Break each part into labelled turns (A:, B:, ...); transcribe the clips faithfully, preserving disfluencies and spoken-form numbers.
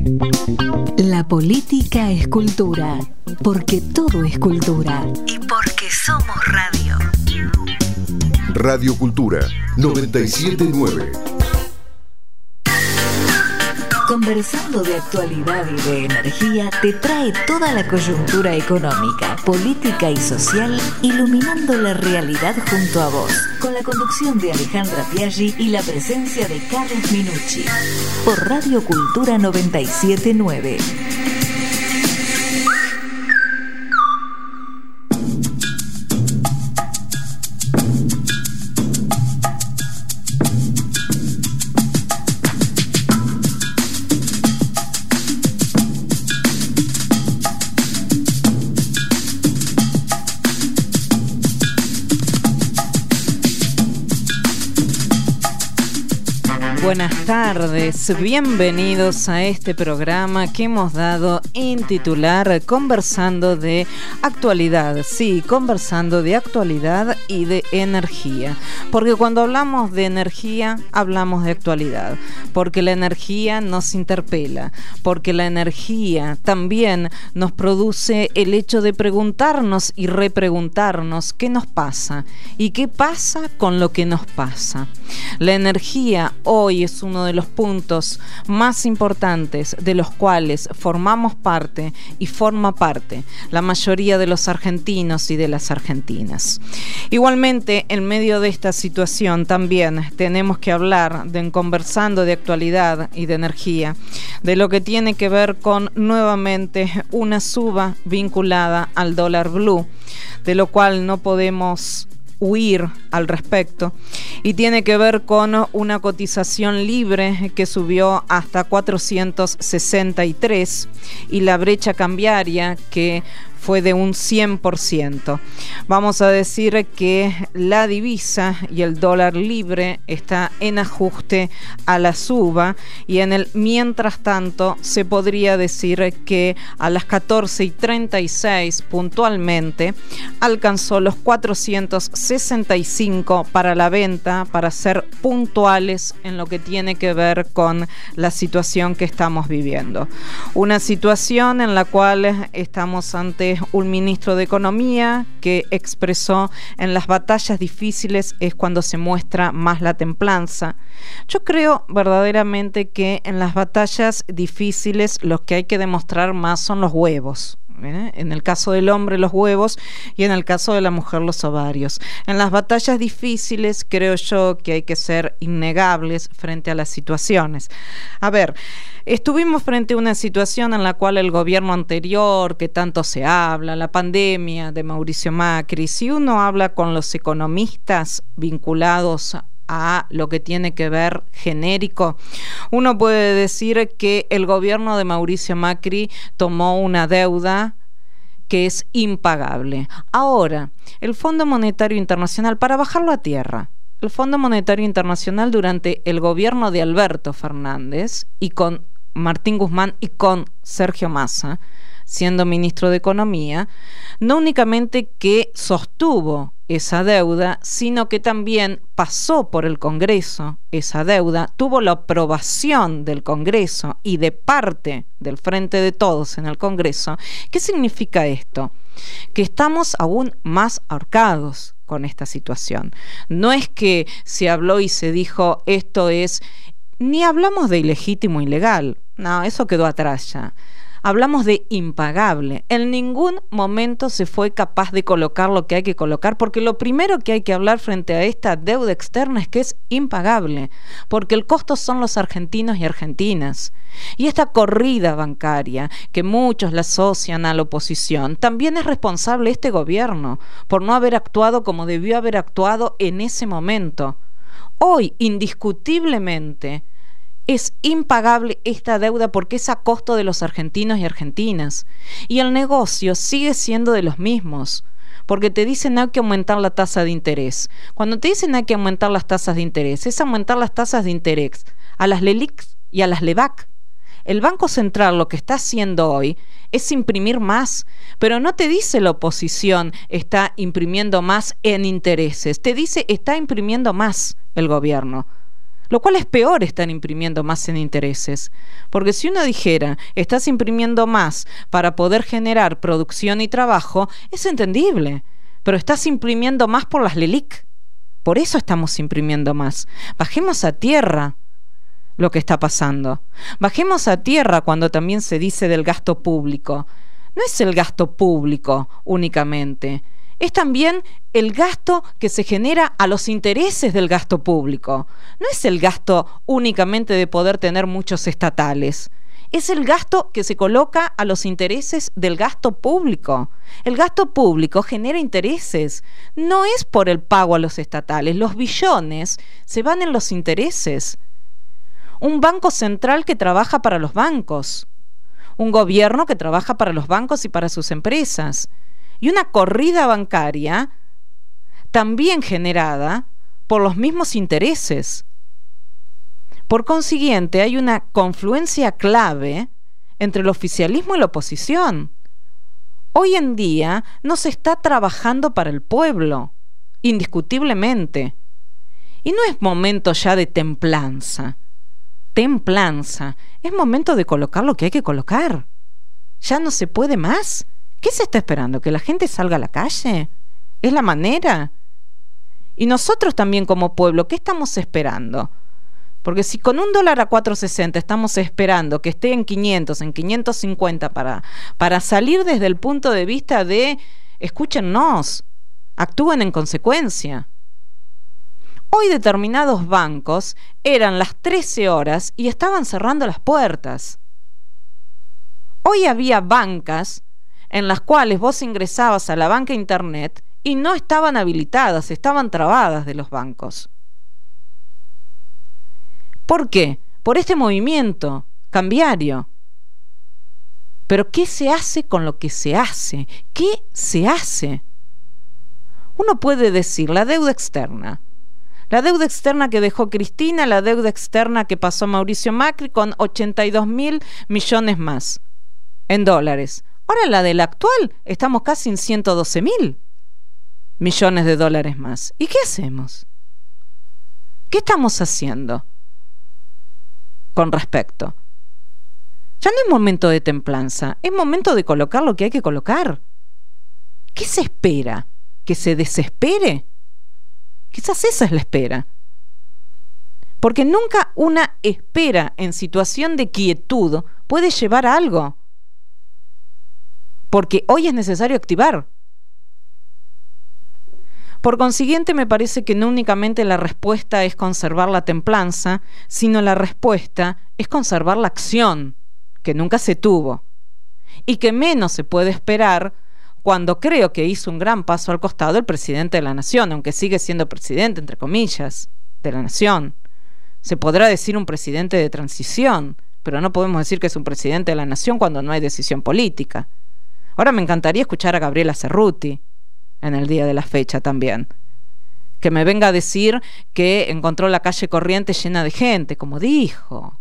A: La política es cultura, porque todo es cultura. Y porque somos radio.
B: Radio Cultura noventa y siete punto nueve.
A: Conversando de actualidad y de energía te trae toda la coyuntura económica, política y social, iluminando la realidad junto a vos, con la conducción de Alejandra Piaggi y la presencia de Carlos Minucci, por Radio Cultura noventa y siete punto nueve.
C: Buenas tardes, bienvenidos a este programa que hemos dado en titular Conversando de Actualidad. Sí, conversando de actualidad y de energía. Porque cuando hablamos de energía, hablamos de actualidad. Porque la energía nos interpela. Porque la energía también nos produce el hecho de preguntarnos y repreguntarnos qué nos pasa y qué pasa con lo que nos pasa. La energía hoy es uno de los puntos más importantes de los cuales formamos parte y forma parte la mayoría de los argentinos y de las argentinas. Igualmente, en medio de esta situación también tenemos que hablar de, en conversando de actualidad y de energía, de lo que tiene que ver con nuevamente una suba vinculada al dólar blue, de lo cual no podemos huir al respecto, y tiene que ver con una cotización libre que subió hasta cuatrocientos sesenta y tres y la brecha cambiaria que fue de un cien por ciento. Vamos a decir que la divisa y el dólar libre está en ajuste a la suba, y en el mientras tanto se podría decir que a las catorce y treinta y seis puntualmente alcanzó los cuatrocientos sesenta y cinco para la venta, para ser puntuales en lo que tiene que ver con la situación que estamos viviendo. Una situación en la cual estamos ante un ministro de Economía que expresó: en las batallas difíciles es cuando se muestra más la templanza. Yo creo verdaderamente que en las batallas difíciles los que hay que demostrar más son los huevos. ¿Eh? En el caso del hombre los huevos y en el caso de la mujer los ovarios. En las batallas difíciles creo yo que hay que ser innegables frente a las situaciones. A ver, estuvimos frente a una situación en la cual el gobierno anterior, que tanto se habla, la pandemia de Mauricio Macri, si uno habla con los economistas vinculados a a lo que tiene que ver genérico, uno puede decir que el gobierno de Mauricio Macri tomó una deuda que es impagable. Ahora, el Fondo Monetario Internacional, para bajarlo a tierra, el Fondo Monetario Internacional durante el gobierno de Alberto Fernández y con Martín Guzmán y con Sergio Massa, siendo ministro de Economía, no únicamente que sostuvo esa deuda, sino que también pasó por el Congreso esa deuda, tuvo la aprobación del Congreso y de parte del Frente de Todos en el Congreso. ¿Qué significa esto? Que estamos aún más ahorcados con esta situación. No es que se habló y se dijo esto es, ni hablamos de ilegítimo o ilegal, no, eso quedó atrás ya. Hablamos de impagable. En ningún momento se fue capaz de colocar lo que hay que colocar, porque lo primero que hay que hablar frente a esta deuda externa es que es impagable, porque el costo son los argentinos y argentinas. Y esta corrida bancaria, que muchos la asocian a la oposición, también es responsable este gobierno por no haber actuado como debió haber actuado en ese momento. Hoy, indiscutiblemente, es impagable esta deuda porque es a costo de los argentinos y argentinas. Y el negocio sigue siendo de los mismos, porque te dicen hay que aumentar la tasa de interés. Cuando te dicen hay que aumentar las tasas de interés, es aumentar las tasas de interés a las LELIQ y a las LEBAC. El Banco Central lo que está haciendo hoy es imprimir más, pero no te dice la oposición está imprimiendo más en intereses, te dice está imprimiendo más el gobierno. Lo cual es peor, estar imprimiendo más en intereses. Porque si uno dijera, estás imprimiendo más para poder generar producción y trabajo, es entendible. Pero estás imprimiendo más por las LELIC. Por eso estamos imprimiendo más. Bajemos a tierra lo que está pasando. Bajemos a tierra cuando también se dice del gasto público. No es el gasto público únicamente. Es también el gasto que se genera a los intereses del gasto público. No es el gasto únicamente de poder tener muchos estatales. Es el gasto que se coloca a los intereses del gasto público. El gasto público genera intereses. No es por el pago a los estatales. Los billones se van en los intereses. Un banco central que trabaja para los bancos. Un gobierno que trabaja para los bancos y para sus empresas. Y una corrida bancaria también generada por los mismos intereses. Por consiguiente, hay una confluencia clave entre el oficialismo y la oposición. Hoy en día no se está trabajando para el pueblo, indiscutiblemente. Y no es momento ya de templanza. Templanza. Es momento de colocar lo que hay que colocar. Ya no se puede más. ¿Qué se está esperando? ¿Que la gente salga a la calle? ¿Es la manera? Y nosotros también como pueblo, ¿qué estamos esperando? Porque si con un dólar a cuatro sesenta estamos esperando que esté en quinientos, en quinientos cincuenta para, para salir desde el punto de vista de, escúchennos, actúen en consecuencia. Hoy determinados bancos eran las trece horas y estaban cerrando las puertas. Hoy había bancas en las cuales vos ingresabas a la banca internet y no estaban habilitadas, estaban trabadas de los bancos. ¿Por qué? Por este movimiento cambiario. Pero ¿qué se hace con lo que se hace? ¿Qué se hace? Uno puede decir la deuda externa. La deuda externa que dejó Cristina, la deuda externa que pasó Mauricio Macri con ochenta y dos mil millones más en dólares. Ahora la del actual, estamos casi en ciento doce mil millones de dólares más. ¿Y qué hacemos? ¿Qué estamos haciendo con respecto? Ya no es momento de templanza, es momento de colocar lo que hay que colocar. ¿Qué se espera? ¿Que se desespere? Quizás esa es la espera. Porque nunca una espera en situación de quietud puede llevar a algo. Porque hoy es necesario activar. Por consiguiente, me parece que no únicamente la respuesta es conservar la templanza, sino la respuesta es conservar la acción, que nunca se tuvo, y que menos se puede esperar cuando creo que hizo un gran paso al costado el presidente de la Nación, aunque sigue siendo presidente, entre comillas, de la Nación. Se podrá decir un presidente de transición, pero no podemos decir que es un presidente de la Nación cuando no hay decisión política. Ahora me encantaría escuchar a Gabriela Cerruti en el día de la fecha también, que me venga a decir que encontró la calle Corrientes llena de gente, como dijo,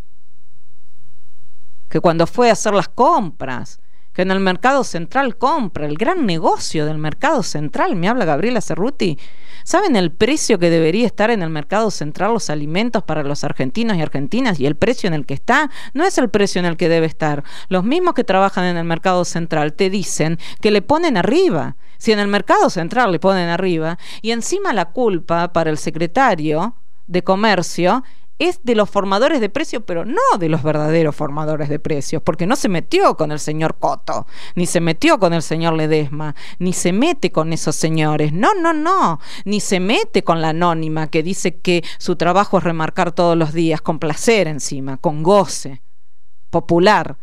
C: que cuando fue a hacer las compras, que en el mercado central compra, el gran negocio del mercado central, me habla Gabriela Cerruti. ¿Saben el precio que debería estar en el mercado central los alimentos para los argentinos y argentinas? Y el precio en el que está no es el precio en el que debe estar. Los mismos que trabajan en el mercado central te dicen que le ponen arriba. Si en el mercado central le ponen arriba, y encima la culpa para el secretario de Comercio es de los formadores de precios, pero no de los verdaderos formadores de precios, porque no se metió con el señor Coto, ni se metió con el señor Ledesma, ni se mete con esos señores, no, no, no, ni se mete con la anónima que dice que su trabajo es remarcar todos los días, con placer encima, con goce popular,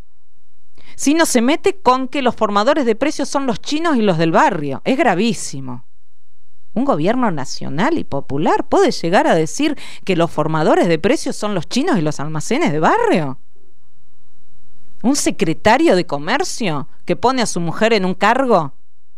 C: sino se mete con que los formadores de precios son los chinos y los del barrio. Es gravísimo. Un gobierno nacional y popular puede llegar a decir que los formadores de precios son los chinos y los almacenes de barrio. Un secretario de comercio que pone a su mujer en un cargo,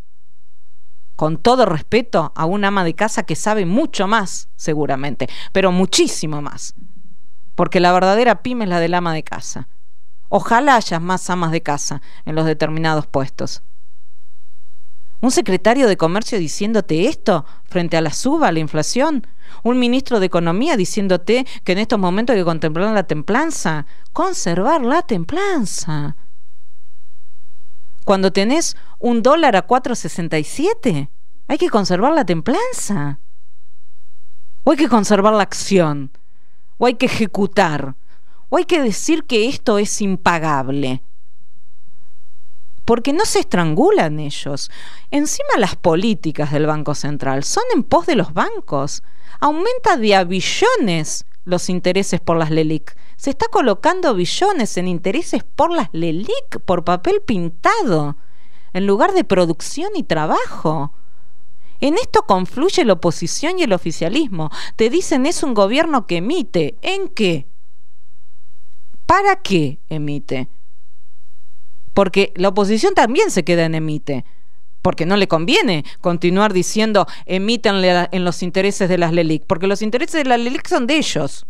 C: con todo respeto a una ama de casa que sabe mucho más, seguramente, pero muchísimo más, porque la verdadera pyme es la del ama de casa. Ojalá haya más amas de casa en los determinados puestos. ¿Un secretario de Comercio diciéndote esto frente a la suba, a la inflación? ¿Un ministro de Economía diciéndote que en estos momentos hay que contemplar la templanza? Conservar la templanza. Cuando tenés un dólar a cuatro sesenta y siete, hay que conservar la templanza. O hay que conservar la acción. O hay que ejecutar. O hay que decir que esto es impagable. Porque no se estrangulan ellos. Encima las políticas del Banco Central son en pos de los bancos. Aumenta de a billones los intereses por las LELIQ. Se está colocando billones en intereses por las LELIQ, por papel pintado, en lugar de producción y trabajo. En esto confluye la oposición y el oficialismo. Te dicen es un gobierno que emite. ¿En qué? ¿Para qué emite? Porque la oposición también se queda en emite, porque no le conviene continuar diciendo emítanle en los intereses de las LELIQ, porque los intereses de las LELIQ son de ellos,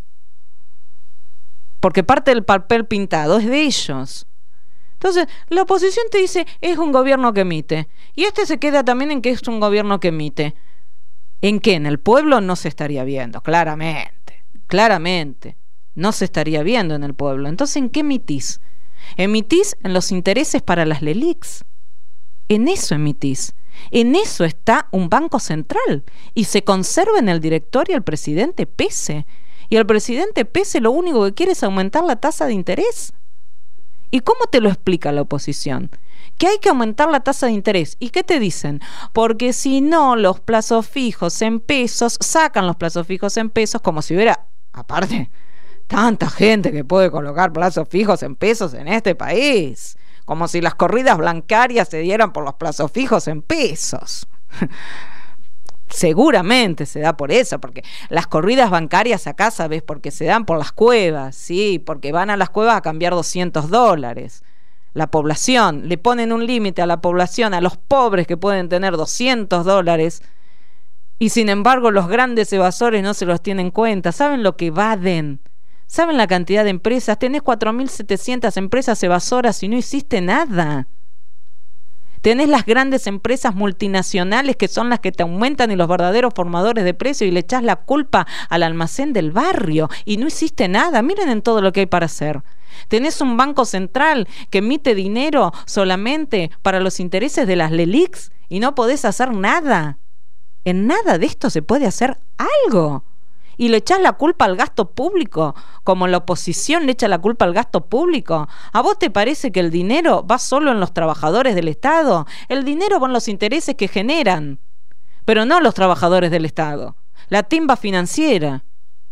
C: porque parte del papel pintado es de ellos. Entonces la oposición te dice es un gobierno que emite, y este se queda también en que es un gobierno que emite. ¿En qué? En el pueblo no se estaría viendo, claramente, claramente, no se estaría viendo en el pueblo. Entonces, ¿en qué emitís? Emitís en los intereses para las LELIQs. En eso emitís. En eso está un banco central. Y se conserva en el directorio el presidente Pese. Y el presidente Pese lo único que quiere es aumentar la tasa de interés. ¿Y cómo te lo explica la oposición? Que hay que aumentar la tasa de interés. ¿Y qué te dicen? Porque si no, los plazos fijos en pesos, sacan los plazos fijos en pesos, como si hubiera, aparte, tanta gente que puede colocar plazos fijos en pesos en este país. Como si las corridas bancarias se dieran por los plazos fijos en pesos. Seguramente se da por eso, porque las corridas bancarias acá, ¿sabes? Porque se dan por las cuevas, sí, porque van a las cuevas a cambiar doscientos dólares. La población, le ponen un límite a la población, a los pobres que pueden tener doscientos dólares, y sin embargo los grandes evasores no se los tienen en cuenta. ¿Saben lo que evaden? ¿Saben la cantidad de empresas? Tenés cuatro mil setecientas empresas evasoras y no hiciste nada. Tenés las grandes empresas multinacionales que son las que te aumentan y los verdaderos formadores de precios, y le echás la culpa al almacén del barrio y no hiciste nada. Miren en todo lo que hay para hacer. Tenés un banco central que emite dinero solamente para los intereses de las LELIQs y no podés hacer nada. En nada de esto se puede hacer algo. Y le echás la culpa al gasto público, como la oposición le echa la culpa al gasto público. ¿A vos te parece que el dinero va solo en los trabajadores del Estado? El dinero va en los intereses que generan, pero no los trabajadores del Estado. La timba financiera.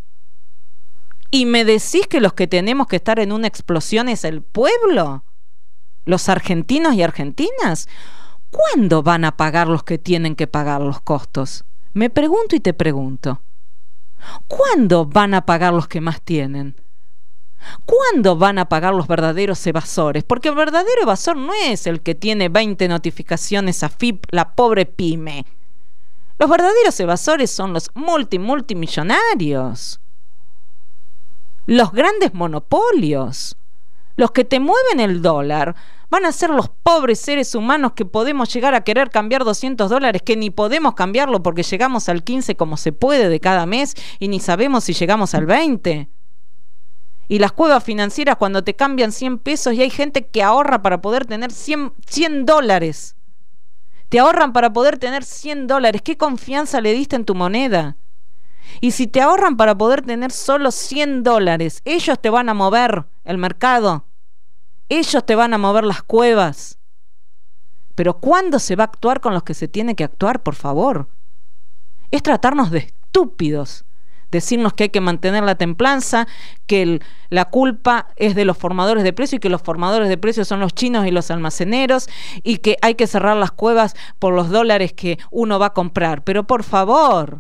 C: ¿Y me decís que los que tenemos que estar en una explosión es el pueblo? ¿Los argentinos y argentinas? ¿Cuándo van a pagar los que tienen que pagar los costos? Me pregunto y te pregunto. ¿Cuándo van a pagar los que más tienen? ¿Cuándo van a pagar los verdaderos evasores? Porque el verdadero evasor no es el que tiene veinte notificaciones a F I P, la pobre pyme. Los verdaderos evasores son los multi multimillonarios, los grandes monopolios, los que te mueven el dólar. Van a ser los pobres seres humanos que podemos llegar a querer cambiar doscientos dólares, que ni podemos cambiarlo porque llegamos al quince como se puede de cada mes y ni sabemos si llegamos al veinte. Y las cuevas financieras cuando te cambian cien pesos y hay gente que ahorra para poder tener cien, cien dólares. Te ahorran para poder tener cien dólares. ¿Qué confianza le diste en tu moneda? Y si te ahorran para poder tener solo cien dólares, ellos te van a mover el mercado. Ellos te van a mover las cuevas. Pero ¿cuándo se va a actuar con los que se tiene que actuar, por favor? Es tratarnos de estúpidos. Decirnos que hay que mantener la templanza, que el, la culpa es de los formadores de precios y que los formadores de precios son los chinos y los almaceneros y que hay que cerrar las cuevas por los dólares que uno va a comprar. Pero por favor,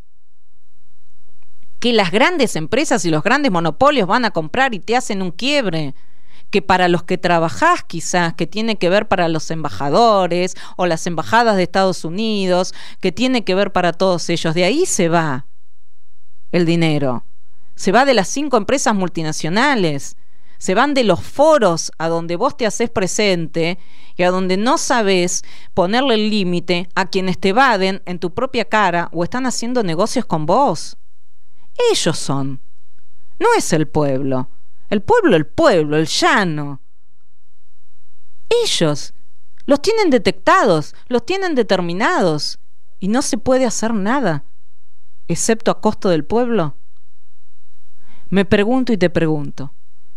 C: que las grandes empresas y los grandes monopolios van a comprar y te hacen un quiebre. Que para los que trabajás quizás, que tiene que ver para los embajadores o las embajadas de Estados Unidos, que tiene que ver para todos ellos, de ahí se va el dinero. Se va de las cinco empresas multinacionales, Se van de los foros a donde vos te haces presente y a donde no sabés ponerle el límite a quienes te evaden en tu propia cara o están haciendo negocios con vos. Ellos son. No es el pueblo. El pueblo, el pueblo, el llano. Ellos los tienen detectados, los tienen determinados y no se puede hacer nada, excepto a costo del pueblo. Me pregunto y te pregunto.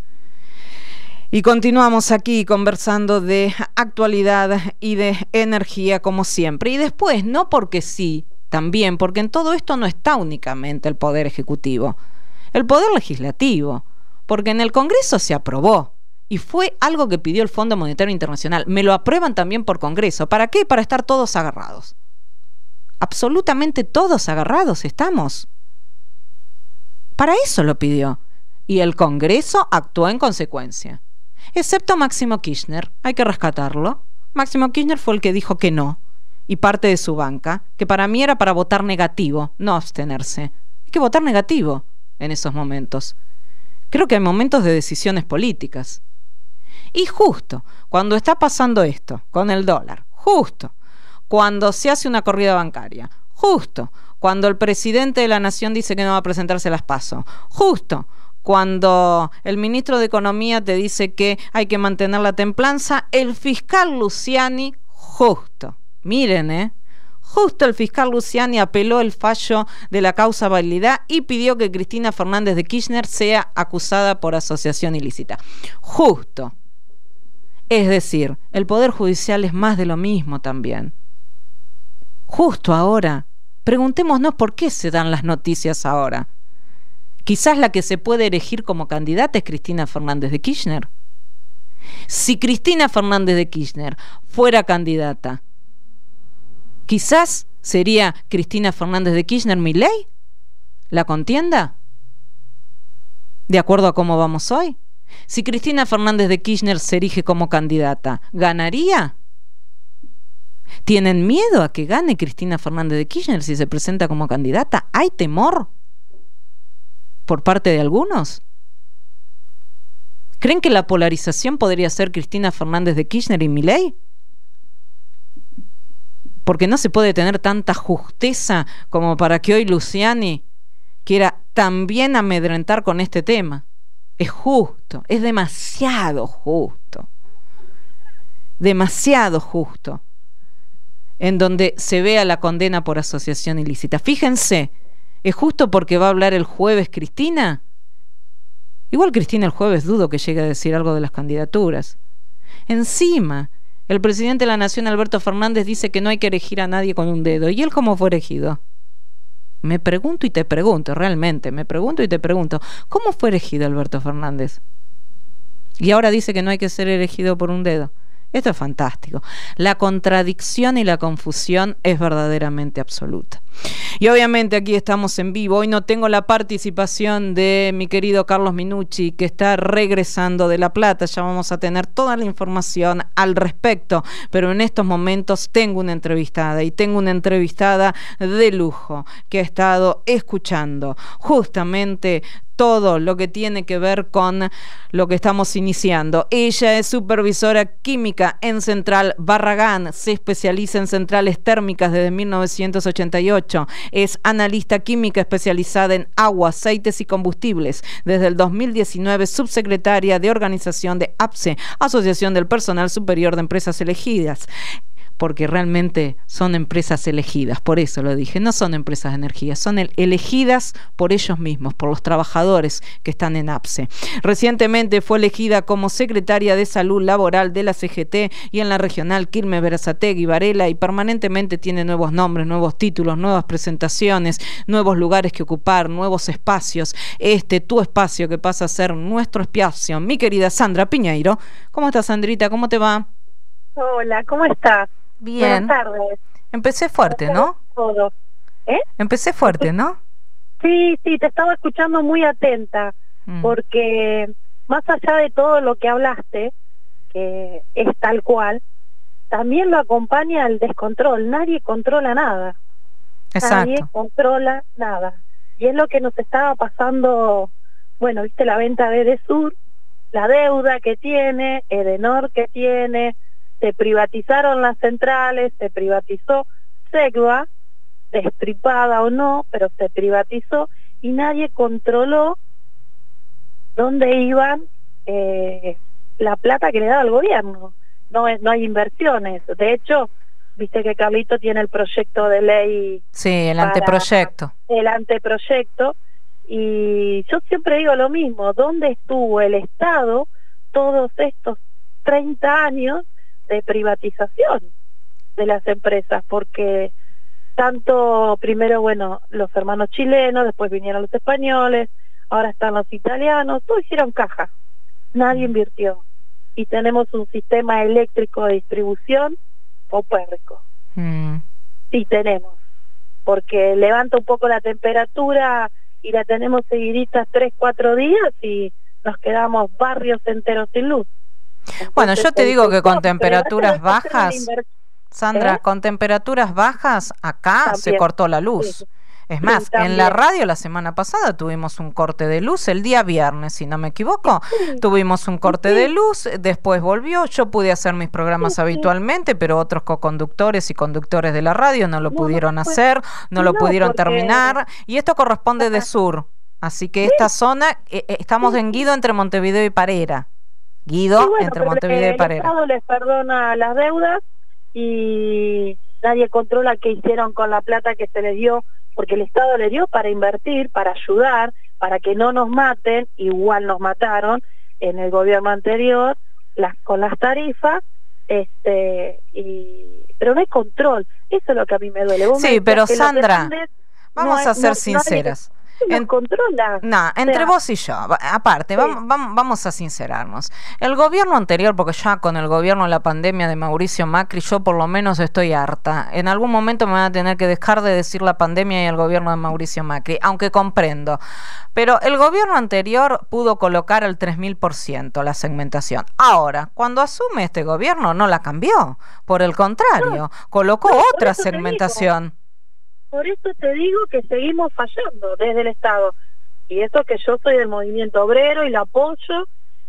C: Y continuamos aquí conversando de actualidad y de energía como siempre. Y después, no porque sí, también porque en todo esto no está únicamente el Poder Ejecutivo, el Poder Legislativo, porque en el Congreso se aprobó y fue algo que pidió el Fondo Monetario Internacional. Me lo aprueban también por Congreso. ¿Para qué? Para estar todos agarrados. Absolutamente todos agarrados estamos. Para eso lo pidió. Y el Congreso actuó en consecuencia. Excepto Máximo Kirchner, hay que rescatarlo. Máximo Kirchner fue el que dijo que no, y parte de su banca, que para mí era para votar negativo, no abstenerse. Hay que votar negativo en esos momentos. Creo que hay momentos de decisiones políticas. Y justo cuando está pasando esto con el dólar, justo cuando se hace una corrida bancaria, justo cuando el presidente de la nación dice que no va a presentarse las PASO, justo cuando el ministro de Economía te dice que hay que mantener la templanza, el fiscal Luciani, justo, miren, eh, justo el fiscal Luciani apeló el fallo de la causa validad y pidió que Cristina Fernández de Kirchner sea acusada por asociación ilícita. Justo. Es decir, el Poder Judicial es más de lo mismo también. Justo ahora, preguntémonos por qué se dan las noticias ahora. Quizás la que se puede elegir como candidata es Cristina Fernández de Kirchner. Si Cristina Fernández de Kirchner fuera candidata, quizás sería Cristina Fernández de Kirchner Milei la contienda, de acuerdo a cómo vamos hoy. Si Cristina Fernández de Kirchner se erige como candidata, ¿ganaría? ¿Tienen miedo a que gane Cristina Fernández de Kirchner si se presenta como candidata? ¿Hay temor por parte de algunos? ¿Creen que la polarización podría ser Cristina Fernández de Kirchner y Milei? Porque no se puede tener tanta justeza como para que hoy Luciani quiera también amedrentar con este tema. Es justo, es demasiado justo. Demasiado justo. En donde se vea la condena por asociación ilícita. Fíjense, ¿es justo porque va a hablar el jueves Cristina? Igual Cristina el jueves dudo que llegue a decir algo de las candidaturas. Encima, el presidente de la Nación, Alberto Fernández, dice que no hay que elegir a nadie con un dedo. ¿Y él cómo fue elegido? Me pregunto y te pregunto, realmente, me pregunto y te pregunto, ¿cómo fue elegido Alberto Fernández? Y ahora dice que no hay que ser elegido por un dedo. Esto es fantástico. La contradicción y la confusión es verdaderamente absoluta. Y obviamente aquí estamos en vivo. Hoy no tengo la participación de mi querido Carlos Minucci, que está regresando de La Plata. Ya vamos a tener toda la información al respecto. Pero en estos momentos tengo una entrevistada, y tengo una entrevistada de lujo, que ha estado escuchando justamente todo lo que tiene que ver con lo que estamos iniciando. Ella es supervisora química en Central Barragán, se especializa en centrales térmicas desde mil novecientos ochenta y ocho, es analista química especializada en agua, aceites y combustibles. Desde el dos mil diecinueve, subsecretaria de organización de APSE, Asociación del Personal Superior de Empresas Elegidas. Porque realmente son empresas elegidas, por eso lo dije, no son empresas de energía, son el, elegidas por ellos mismos, por los trabajadores que están en APSE. Recientemente fue elegida como secretaria de Salud Laboral de la C G T y en la regional Quilmes, Berazategui, Varela, y permanentemente tiene nuevos nombres, nuevos títulos, nuevas presentaciones, nuevos lugares que ocupar, nuevos espacios. Este, tu espacio, que pasa a ser nuestro espacio. Mi querida Sandra Piñeiro. ¿Cómo estás, Sandrita? ¿Cómo te va?
D: Hola, ¿cómo estás?
C: Bien.
D: Buenas tardes.
C: Empecé fuerte, ¿no?
D: Todo. ¿Eh?
C: Empecé fuerte, ¿no?
D: Sí, sí, te estaba escuchando muy atenta, mm. porque más allá de todo lo que hablaste, que es tal cual, también lo acompaña el descontrol. Nadie controla nada.
C: Exacto.
D: Nadie controla nada. Y es lo que nos estaba pasando, bueno, viste la venta de Edesur, la deuda que tiene, Edenor que tiene, se privatizaron las centrales, se privatizó Segua, destripada o no, pero se privatizó y nadie controló dónde iban eh, la plata que le daba el gobierno. No, es, no hay inversiones. De hecho, viste que Carlito tiene el proyecto de ley.
C: Sí, el anteproyecto.
D: El anteproyecto. Y yo siempre digo lo mismo, ¿dónde estuvo el Estado todos estos treinta años de privatización de las empresas? Porque tanto, primero, bueno, los hermanos chilenos, después vinieron los españoles, ahora están los italianos, todos hicieron caja, nadie invirtió. Y tenemos un sistema eléctrico de distribución paupérrico. Mm. Sí tenemos, porque levanta un poco la temperatura y la tenemos seguiditas tres, cuatro días y nos quedamos barrios enteros sin luz. Entonces,
C: bueno, yo te digo que con temperaturas bajas, Sandra,
D: ¿Eh?
C: con temperaturas bajas acá También. se cortó la luz. Sí. Es más, sí, en la radio la semana pasada tuvimos un corte de luz, el día viernes, si no me equivoco, sí. tuvimos un corte sí. de luz, después volvió, yo pude hacer mis programas sí, habitualmente, sí. pero otros coconductores y conductores de la radio no lo no, pudieron no, pues, hacer, no, no lo pudieron porque... terminar, y esto corresponde de sur, así que sí. esta zona, eh, estamos sí. en Guido entre Montevideo y Parera, Guido sí, bueno, entre Montevideo y Parera.
D: El Estado les perdona las deudas y nadie controla qué hicieron con la plata que se les dio, porque el Estado le dio para invertir, para ayudar, para que no nos maten, igual nos mataron en el gobierno anterior, las con las tarifas, este y pero no hay control, eso es lo que a mí me duele. Vos
C: sí,
D: me
C: pero Sandra,
D: dependes,
C: vamos
D: no
C: a ser
D: no,
C: sinceras.
D: No en, controla.
C: No, entre o sea, vos y yo, aparte, sí. vamos, vamos, vamos a sincerarnos. El gobierno anterior, porque ya con el gobierno de la pandemia de Mauricio Macri, yo por lo menos estoy harta. En algún momento me van a tener que dejar de decir la pandemia y el gobierno de Mauricio Macri, aunque comprendo. Pero el gobierno anterior pudo colocar al tres mil por ciento la segmentación. Ahora, cuando asume este gobierno, no la cambió. Por el contrario, no, colocó no, otra segmentación.
D: Por eso te digo que seguimos fallando desde el Estado. Y eso que yo soy del movimiento obrero y lo apoyo,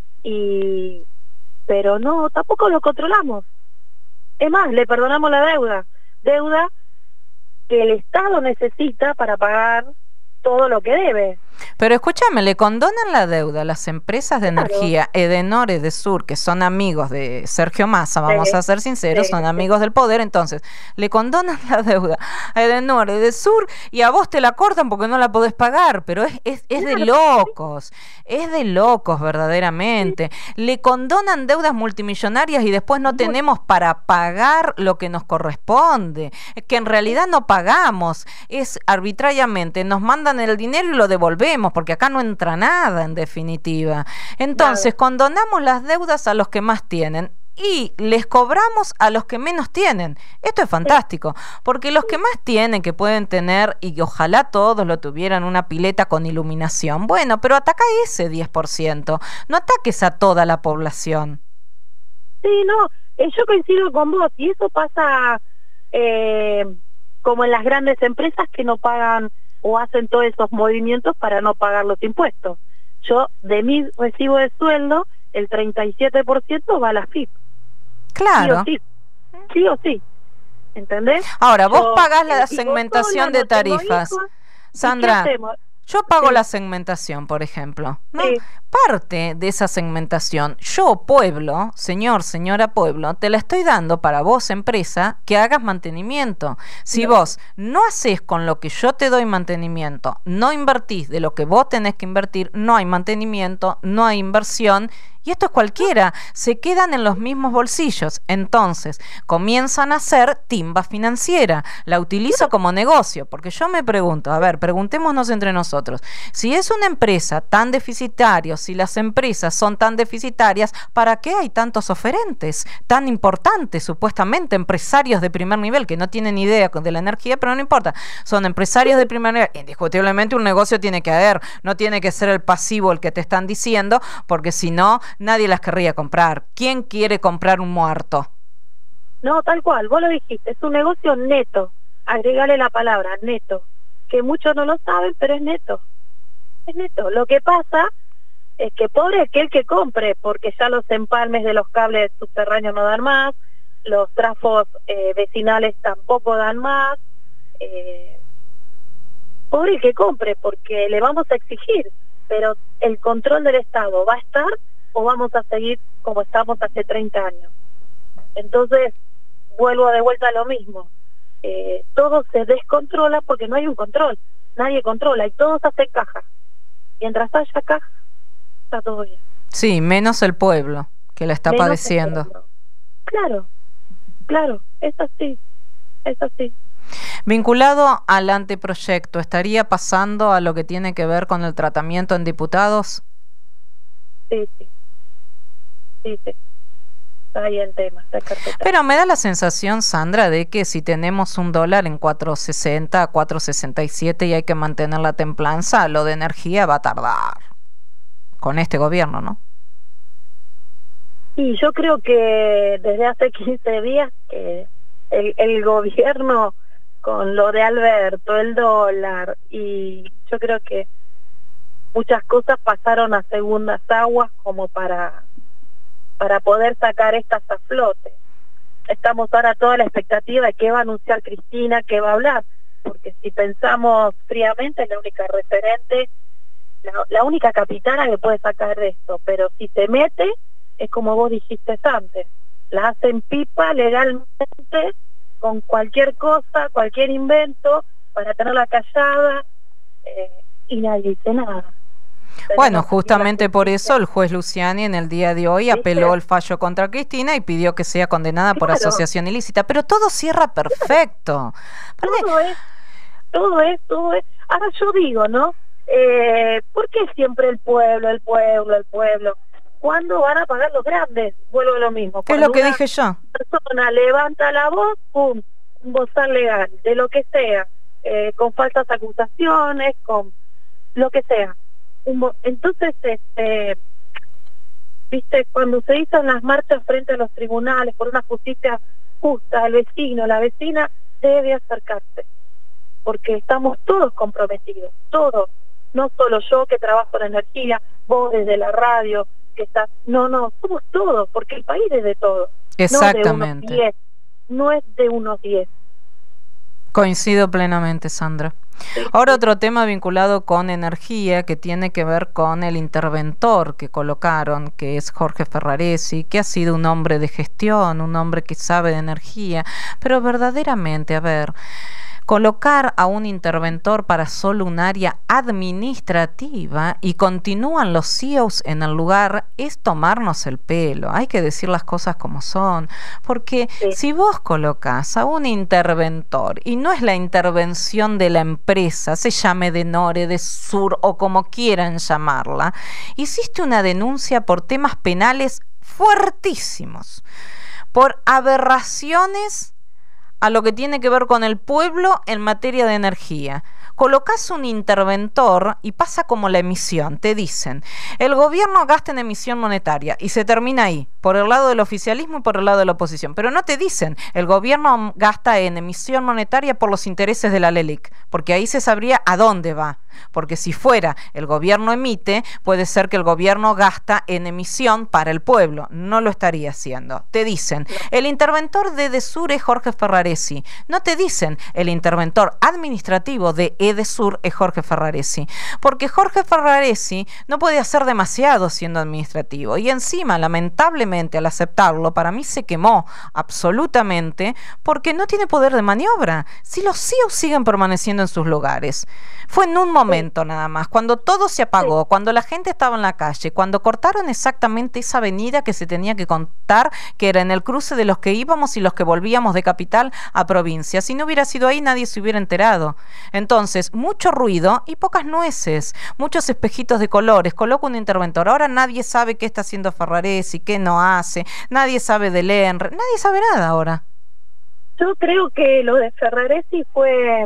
D: y pero no, tampoco lo controlamos. Es más, le perdonamos la deuda. Deuda que el Estado necesita para pagar todo lo que debe.
C: Pero escúchame, le condonan la deuda a las empresas de claro. energía, Edenor, Edesur, que son amigos de Sergio Massa, vamos sí, a ser sinceros, sí, son amigos sí. del poder, entonces le condonan la deuda a Edenor, Edesur, y a vos te la cortan porque no la podés pagar, pero es, es, es de locos, es de locos verdaderamente. Sí. Le condonan deudas multimillonarias y después no tenemos para pagar lo que nos corresponde, que en realidad no pagamos, es arbitrariamente, nos mandan el dinero y lo devolvemos, porque acá no entra nada en definitiva. Entonces, nada. Condonamos las deudas a los que más tienen y les cobramos a los que menos tienen. Esto es fantástico, porque los que más tienen, que pueden tener, y ojalá todos lo tuvieran, una pileta con iluminación, bueno, pero ataca ese diez por ciento, no ataques a toda la población.
D: Sí, no, eh, yo coincido con vos, y eso pasa eh, como en las grandes empresas que no pagan o hacen todos esos movimientos para no pagar los impuestos. Yo, de mi recibo de sueldo, el treinta y siete por ciento va a la F I P.
C: Claro.
D: Sí o sí. Sí o sí. ¿Entendés?
C: Ahora, vos
D: yo,
C: pagás la
D: eh,
C: segmentación de tarifas. Hijos, Sandra, yo pago sí. la segmentación, por ejemplo, ¿no? Sí. Parte de esa segmentación, yo, pueblo, señor, señora pueblo, te la estoy dando para vos, empresa, que hagas mantenimiento. Si no. vos no haces con lo que yo te doy mantenimiento, no invertís de lo que vos tenés que invertir, no hay mantenimiento, no hay inversión. Y esto es cualquiera, se quedan en los mismos bolsillos. Entonces, comienzan a hacer timba financiera. La utilizo como negocio, porque yo me pregunto, a ver, preguntémonos entre nosotros, si es una empresa tan deficitaria, si las empresas son tan deficitarias, ¿para qué hay tantos oferentes tan importantes, supuestamente empresarios de primer nivel, que no tienen idea de la energía, pero no importa, son empresarios de primer nivel? Indiscutiblemente un negocio tiene que haber, no tiene que ser el pasivo el que te están diciendo, porque si no, nadie las querría comprar. ¿Quién quiere comprar un muerto?
D: No, tal cual, vos lo dijiste, es un negocio neto, agregale la palabra neto, que muchos no lo saben, pero es neto, es neto. Lo que pasa es que pobre aquel que compre, porque ya los empalmes de los cables subterráneos no dan más, los trafos eh, vecinales tampoco dan más, eh, pobre el que compre, porque le vamos a exigir, pero el control del Estado va a estar o vamos a seguir como estamos hace treinta años. Entonces, vuelvo de vuelta a lo mismo, eh, todo se descontrola porque no hay un control, nadie controla y todo se hace caja. Mientras haya caja, está todo bien.
C: Sí, menos el pueblo, que la está menos padeciendo.
D: Claro, claro, es así, es así.
C: Vinculado al anteproyecto, ¿estaría pasando a lo que tiene que ver con el tratamiento en diputados?
D: Sí, sí, sí, sí. Está ahí el tema, está carpeta.
C: Pero me da la sensación, Sandra, de que si tenemos un dólar en cuatro sesenta, cuatro sesenta y siete y hay que mantener la templanza, lo de energía va a tardar. Con este gobierno, ¿no?
D: Y yo creo que desde hace quince días que el, el gobierno, con lo de Alberto, el dólar, y yo creo que muchas cosas pasaron a segundas aguas como para para poder sacar estas a flote. Estamos ahora toda la expectativa de qué va a anunciar Cristina, qué va a hablar, porque si pensamos fríamente es la única referente, la, la única capitana que puede sacar de esto, pero si se mete, es como vos dijiste antes, la hacen pipa legalmente con cualquier cosa, cualquier invento, para tenerla callada, eh, y nadie dice nada.
C: Bueno, justamente por eso el juez Luciani en el día de hoy apeló el fallo contra Cristina y pidió que sea condenada por asociación ilícita, pero todo cierra perfecto.
D: Todo es, todo es, todo es. Ahora yo digo, ¿no? Eh, ¿por qué siempre el pueblo, el pueblo, el pueblo? ¿Cuándo van a pagar los grandes? Vuelvo a lo mismo.
C: ¿Qué es lo que dije yo?
D: Persona levanta la voz, pum, un bozal legal, de lo que sea, eh, con falsas acusaciones, con lo que sea. Entonces, este, viste, cuando se dicen las marchas frente a los tribunales por una justicia justa, el vecino, la vecina debe acercarse, porque estamos todos comprometidos, todos, no solo yo que trabajo en energía, vos desde la radio, que estás, no, no, somos todos, porque el país es de todos.
C: Exactamente.
D: No, de unos diez, no es de unos diez.
C: Coincido plenamente, Sandra. Ahora otro tema vinculado con energía que tiene que ver con el interventor que colocaron, que es Jorge Ferraresi, que ha sido un hombre de gestión, un hombre que sabe de energía, pero verdaderamente, a ver, colocar a un interventor para solo un área administrativa y continúan los C E Os en el lugar es tomarnos el pelo. Hay que decir las cosas como son, porque sí. Si vos colocás a un interventor y no es la intervención de la empresa, se llame de Nore, de Sur o como quieran llamarla, hiciste una denuncia por temas penales fuertísimos, por aberraciones a lo que tiene que ver con el pueblo en materia de energía. Colocás un interventor y pasa como la emisión. Te dicen, el gobierno gasta en emisión monetaria y se termina ahí, por el lado del oficialismo y por el lado de la oposición. Pero no te dicen, el gobierno gasta en emisión monetaria por los intereses de la LELIC, porque ahí se sabría a dónde va. Porque si fuera el gobierno emite, puede ser que el gobierno gasta en emisión para el pueblo. No lo estaría haciendo. Te dicen, el interventor de EDESUR es Jorge Ferraresi. No te dicen, el interventor administrativo de EDESUR es Jorge Ferraresi. Porque Jorge Ferraresi no puede hacer demasiado siendo administrativo. Y encima, lamentablemente, al aceptarlo, para mí se quemó absolutamente porque no tiene poder de maniobra. Si los C E Os siguen permaneciendo en sus lugares. Fue en un momento nada más, cuando todo se apagó, cuando la gente estaba en la calle, cuando cortaron exactamente esa avenida que se tenía que contar, que era en el cruce de los que íbamos y los que volvíamos de capital a provincia. Si no hubiera sido ahí, nadie se hubiera enterado. Entonces, mucho ruido y pocas nueces, muchos espejitos de colores. Coloco un interventor. Ahora nadie sabe qué está haciendo Ferraresi, qué no hace, nadie sabe del E N R E, nadie sabe nada ahora.
D: Yo creo que lo de Ferraresi fue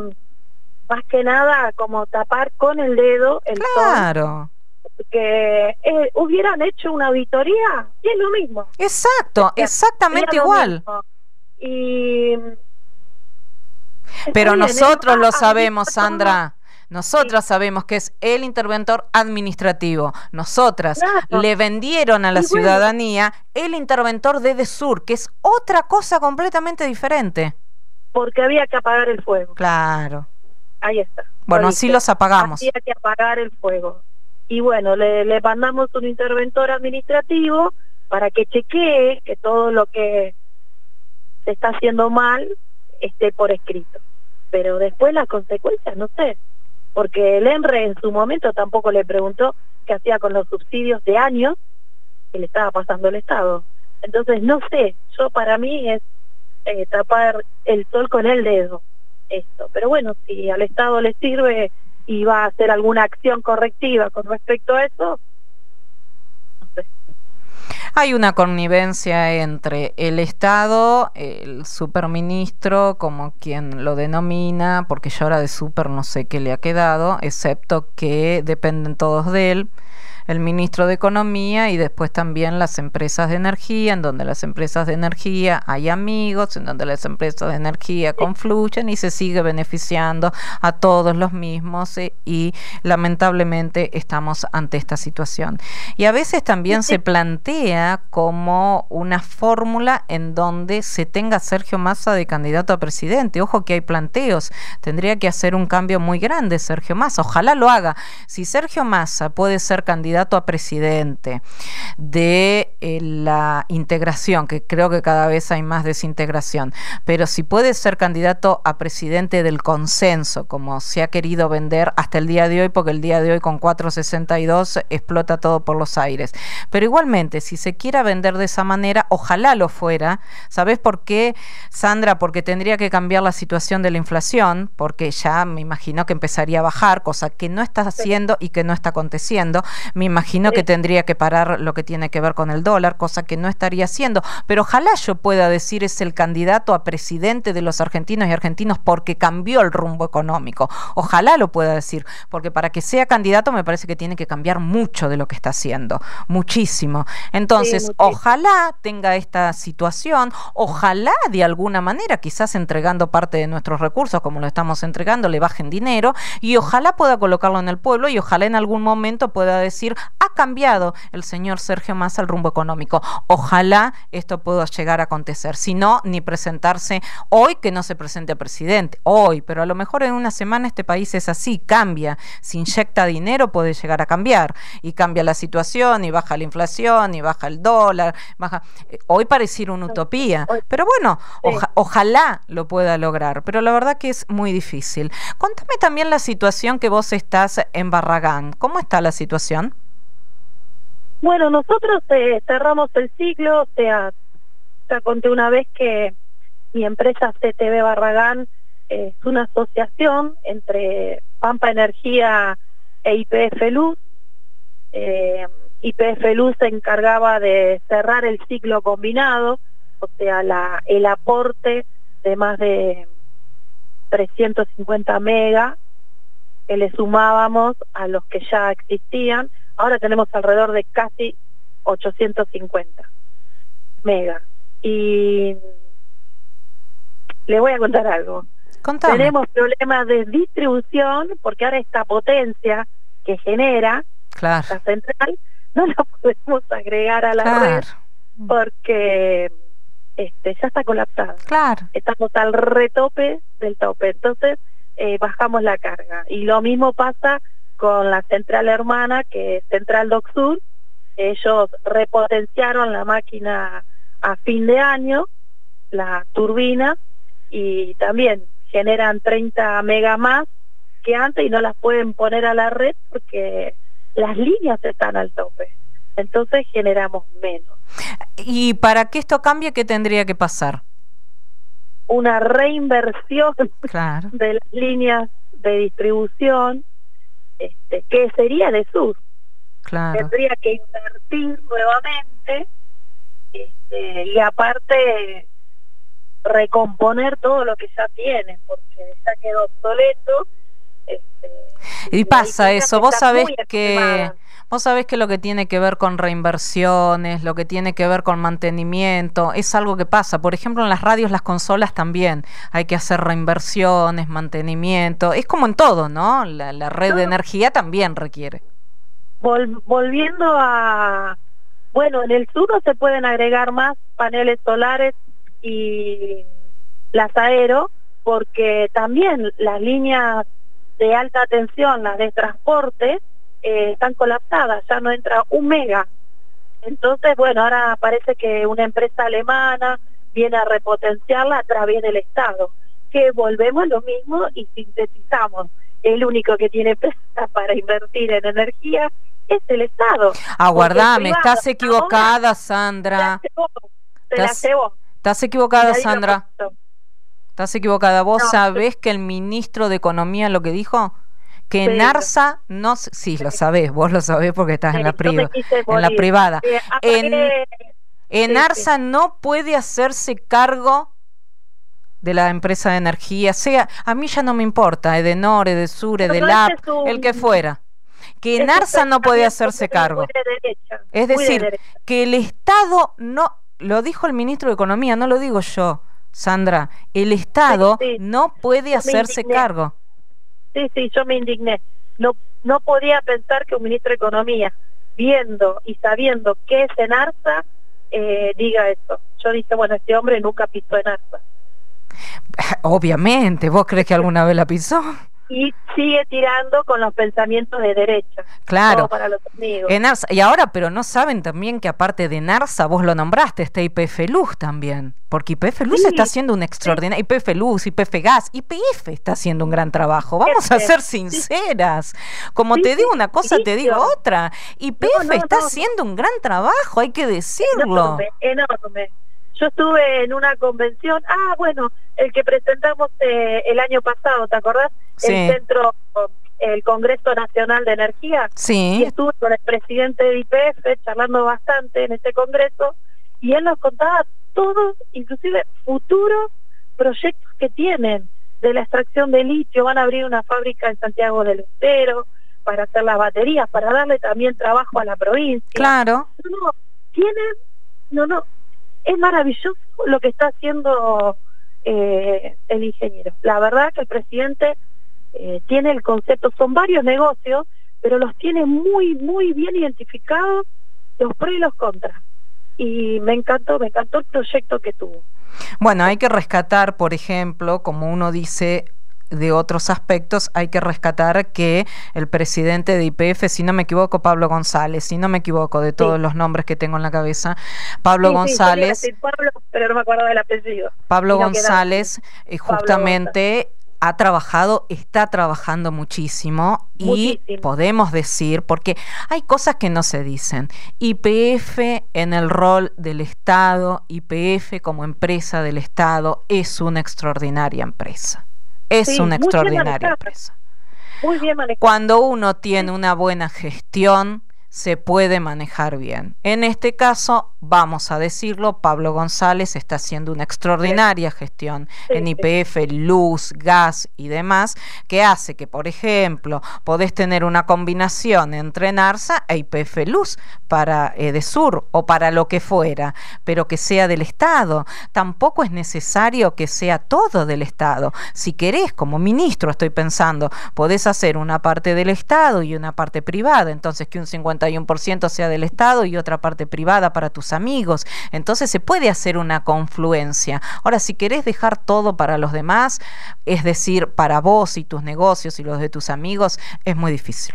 D: más que nada como tapar con el dedo el
C: claro
D: sol, que eh, hubieran hecho una auditoría y es lo mismo.
C: Exacto, o sea, exactamente igual.
D: Y
C: pero nosotros lo sabemos, Sandra. Nosotras sí. sabemos que es el interventor administrativo. Nosotras claro. le vendieron a la y ciudadanía bueno. el interventor de DESUR, que es otra cosa completamente diferente.
D: Porque había que apagar el fuego.
C: Claro.
D: Ahí está.
C: Bueno, así los apagamos.
D: Había que apagar el fuego. Y bueno, le, le mandamos un interventor administrativo para que chequee que todo lo que se está haciendo mal esté por escrito. Pero después las consecuencias, no sé. Porque el ENRE en su momento tampoco le preguntó qué hacía con los subsidios de años que le estaba pasando el Estado. Entonces, no sé, yo para mí es eh, tapar el sol con el dedo esto. Pero bueno, si al Estado le sirve y va a hacer alguna acción correctiva con respecto a eso, no sé.
C: Hay una connivencia entre el Estado, el superministro, como quien lo denomina, porque yo ahora de super no sé qué le ha quedado, excepto que dependen todos de él, el ministro de Economía, y después también las empresas de energía, en donde las empresas de energía hay amigos, en donde las empresas de energía confluyen y se sigue beneficiando a todos los mismos, eh, y lamentablemente estamos ante esta situación. Y a veces también se plantea como una fórmula en donde se tenga Sergio Massa de candidato a presidente. Ojo que hay planteos, tendría que hacer un cambio muy grande Sergio Massa, ojalá lo haga. Si Sergio Massa puede ser candidato a presidente de eh, la integración, que creo que cada vez hay más desintegración, pero si puede ser candidato a presidente del consenso, como se ha querido vender hasta el día de hoy, porque el día de hoy con cuatrocientos sesenta y dos explota todo por los aires, pero igualmente si se quiera vender de esa manera, ojalá lo fuera. ¿Sabés por qué, Sandra? Porque tendría que cambiar la situación de la inflación, porque ya me imagino que empezaría a bajar, cosa que no está haciendo y que no está aconteciendo. Me imagino que tendría que parar lo que tiene que ver con el dólar, cosa que no estaría haciendo, pero ojalá yo pueda decir es el candidato a presidente de los argentinos y argentinos porque cambió el rumbo económico. Ojalá lo pueda decir, porque para que sea candidato me parece que tiene que cambiar mucho de lo que está haciendo, muchísimo. Entonces, sí, ojalá tenga esta situación, ojalá de alguna manera, quizás entregando parte de nuestros recursos, como lo estamos entregando, le bajen dinero, y ojalá pueda colocarlo en el pueblo, y ojalá en algún momento pueda decir ha cambiado el señor Sergio Massa el rumbo económico. Ojalá esto pueda llegar a acontecer. Si no, ni presentarse hoy, que no se presente a presidente, hoy, pero a lo mejor en una semana este país es así, cambia. Si inyecta dinero puede llegar a cambiar, y cambia la situación, y baja la inflación, y baja el dólar, baja. Hoy pareciera una utopía, pero bueno, oja, ojalá lo pueda lograr, pero la verdad que es muy difícil. Contame también la situación que vos estás en Barragán. ¿Cómo está la situación?
D: Bueno, nosotros eh, cerramos el ciclo, o sea, ya conté una vez que mi empresa C T V Barragán eh, es una asociación entre Pampa Energía e Y P F Luz. Eh, Y P F Luz se encargaba de cerrar el ciclo combinado, o sea, la, el aporte de más de trescientos cincuenta megas que le sumábamos a los que ya existían. Ahora tenemos alrededor de casi ochocientos cincuenta megas. Y le voy a contar algo.
C: Contame.
D: Tenemos problemas de distribución porque ahora esta potencia que genera
C: claro.
D: la central no la podemos agregar a la claro. red porque este ya está colapsada.
C: Claro.
D: Estamos al retope del tope. Entonces eh, bajamos la carga. Y lo mismo pasa con la central hermana, que es Central Doc Sur. Ellos repotenciaron la máquina a fin de año, la turbina, y también generan treinta megas más que antes y no las pueden poner a la red porque las líneas están al tope. Entonces generamos menos.
C: ¿Y para que esto cambie, qué tendría que pasar?
D: Una reinversión
C: claro.
D: de las líneas de distribución, este, que sería de SUS.
C: Claro.
D: Tendría que invertir nuevamente este, y aparte recomponer todo lo que ya tiene, porque ya quedó obsoleto. Este,
C: y pasa eso, vos sabés que Vos sabés que lo que tiene que ver con reinversiones, lo que tiene que ver con mantenimiento, es algo que pasa. Por ejemplo, en las radios, las consolas también. Hay que hacer reinversiones, mantenimiento. Es como en todo, ¿no? La, la red de energía también requiere.
D: Vol- volviendo a... Bueno, en el sur no se pueden agregar más paneles solares y las aero, porque también las líneas de alta tensión, las de transporte, Eh, están colapsadas, ya no entra un mega. Entonces, bueno, ahora parece que una empresa alemana viene a repotenciarla a través del Estado, que volvemos lo mismo y sintetizamos. El único que tiene plata para invertir en energía es el Estado.
C: Aguardame, estás equivocada, ahora, Sandra.
D: Se la llevó, se la llevó.
C: Estás equivocada, Sandra. Estás equivocada. ¿Vos no, sabés que el ministro de Economía lo que dijo? Que en ARSA no, sí, lo sabés, vos lo sabés porque estás sí, en la priva, en la privada. Eh, en en sí, ARSA sí. no puede hacerse cargo de la empresa de energía, sea, a mí ya no me importa, Edenor, Edesur, Edelap, es un... el que fuera. Que en ARSA no puede hacerse cargo.
D: De derecha,
C: es decir, de que el Estado no, lo dijo el ministro de Economía, no lo digo yo, Sandra, el Estado sí, sí. no puede hacerse cargo.
D: Sí, sí, yo me indigné. No no podía pensar que un ministro de Economía, viendo y sabiendo qué es en ARSA, eh, diga eso. Yo dije, bueno, este hombre nunca pisó en ARSA.
C: Obviamente, ¿vos crees que alguna vez la pisó?
D: Y sigue tirando con los pensamientos de derecha.
C: Claro.
D: Para los amigos.
C: En ARSA, y ahora, pero no saben también que aparte de NARSA, vos lo nombraste, está Y P F Luz también. Porque Y P F Luz sí, está haciendo un extraordinario... Sí. Y P F Luz, Y P F Gas, Y P F está haciendo un gran trabajo. Vamos a ser sinceras. Como sí, te digo una cosa, sí, te digo sí. otra. Y P F no, no, está no. haciendo un gran trabajo, hay que decirlo.
D: Enorme, enorme. Yo estuve en una convención, ah, bueno, el que presentamos eh, el año pasado, ¿te acordás?
C: Sí.
D: El centro, el Congreso Nacional de Energía.
C: Sí.
D: Y estuve con el presidente de Y P F charlando bastante en ese congreso, y él nos contaba todos, inclusive futuros proyectos que tienen de la extracción de litio. Van a abrir una fábrica en Santiago del Estero para hacer las baterías, para darle también trabajo a la provincia.
C: Claro.
D: No, no, tienen, no, no, es maravilloso lo que está haciendo eh, el ingeniero. La verdad que el presidente eh, tiene el concepto, son varios negocios, pero los tiene muy, muy bien identificados, los pros y los contras. Y me encantó, me encantó el proyecto que tuvo.
C: Bueno, hay que rescatar, por ejemplo, como uno dice de otros aspectos, hay que rescatar que el presidente de Y P F, si no me equivoco, Pablo González, si no me equivoco de todos sí. los nombres que tengo en la cabeza, Pablo sí, González,
D: sí, Pablo, pero no me acuerdo del apellido.
C: Pablo González, eh, justamente Pablo ha trabajado, está trabajando muchísimo, muchísimo y podemos decir, porque hay cosas que no se dicen, Y P F en el rol del Estado, Y P F como empresa del Estado es una extraordinaria empresa. Es sí, una extraordinaria empresa.
D: Muy bien manejada.
C: Cuando uno tiene una buena gestión, se puede manejar bien. En este caso, vamos a decirlo, Pablo González está haciendo una extraordinaria sí. gestión sí, en Y P F, sí. luz, gas y demás, que hace que, por ejemplo, podés tener una combinación entre NARSA e Y P F Luz para Edesur o para lo que fuera, pero que sea del Estado. Tampoco es necesario que sea todo del Estado. Si querés, como ministro, estoy pensando, podés hacer una parte del Estado y una parte privada, entonces que un cincuenta y uno por ciento sea del Estado y otra parte privada para tus amigos. Entonces se puede hacer una confluencia. Ahora, si querés dejar todo para los demás, es decir, para vos y tus negocios y los de tus amigos, es muy difícil.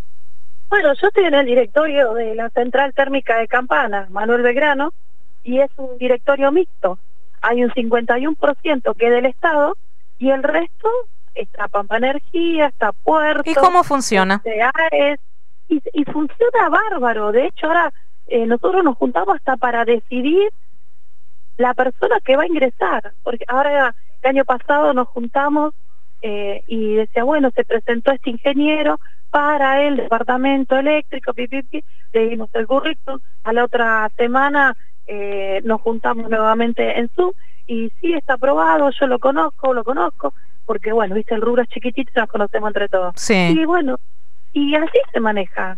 D: Bueno, yo estoy en el directorio de la Central Térmica de Campana, Manuel Belgrano, y es un directorio mixto. Hay un cincuenta y uno por ciento que es del Estado y el resto está Pampa Energía, está Puerto.
C: ¿Y cómo funciona?
D: Este, AES, y, y funciona bárbaro. De hecho, ahora eh, nosotros nos juntamos hasta para decidir la persona que va a ingresar, porque ahora el año pasado nos juntamos eh, y decía, bueno, se presentó este ingeniero para el departamento eléctrico, pi, pi, pi, le dimos el currículum, a la otra semana eh, nos juntamos nuevamente en Zoom y sí, está aprobado, yo lo conozco, lo conozco, porque bueno, viste, el rubro es chiquitito y nos conocemos entre todos.
C: Sí.
D: Y bueno, y así se maneja.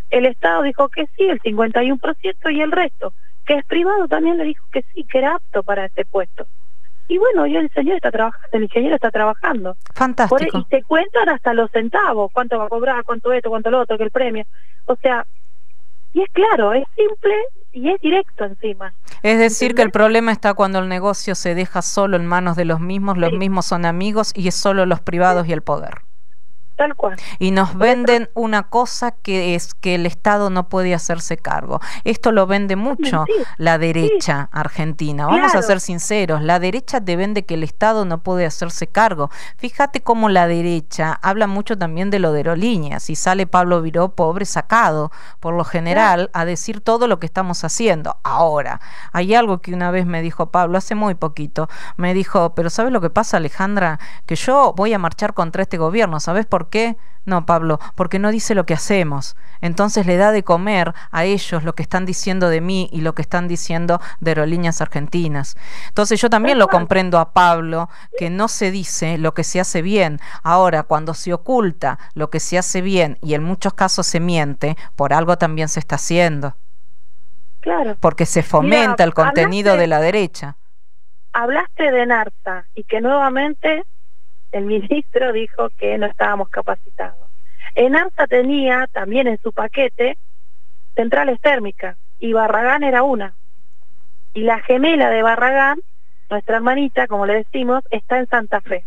D: El Estado dijo que sí, el cincuenta y uno por ciento, y el resto, que es privado, también le dijo que sí, que era apto para este puesto. Y bueno, y el señor está trabajando, el ingeniero está trabajando.
C: Fantástico.
D: Por, y te cuentan hasta los centavos, cuánto va a cobrar, cuánto esto, cuánto lo otro, que el premio. O sea, y es claro, es simple y es directo encima.
C: Es decir,
D: ¿entendés?
C: que el problema está cuando el negocio se deja solo en manos de los mismos, los
D: sí.
C: mismos son amigos y es solo los privados
D: sí.
C: y el poder.
D: Tal cual.
C: Y nos venden una cosa que es que el Estado no puede hacerse cargo. Esto lo vende mucho
D: Sí,
C: la derecha
D: sí.
C: argentina. Vamos
D: Claro.
C: a ser sinceros, la derecha te vende que el Estado no puede hacerse cargo. Fíjate cómo la derecha habla mucho también de lo de aerolíneas y sale Pablo Viró, pobre, sacado por lo general, a decir todo lo que estamos haciendo. Ahora, hay algo que una vez me dijo Pablo, hace muy poquito, me dijo, pero ¿sabes lo que pasa, Alejandra? Que yo voy a marchar contra este gobierno, ¿sabes por qué? ¿Por qué? No, Pablo, porque no dice lo que hacemos. Entonces le da de comer a ellos lo que están diciendo de mí y lo que están diciendo de Aerolíneas Argentinas. Entonces yo también lo comprendo a Pablo, que no se dice lo que se hace bien. Ahora, cuando se oculta lo que se hace bien y en muchos casos se miente, por algo también se está haciendo.
D: Claro.
C: Porque se fomenta
D: Mira,
C: el contenido
D: hablaste,
C: de la derecha.
D: Hablaste de NARSA y que nuevamente el ministro dijo que no estábamos capacitados. ENARSA tenía también en su paquete centrales térmicas y Barragán era una. Y la gemela de Barragán, nuestra hermanita, como le decimos, está en Santa Fe.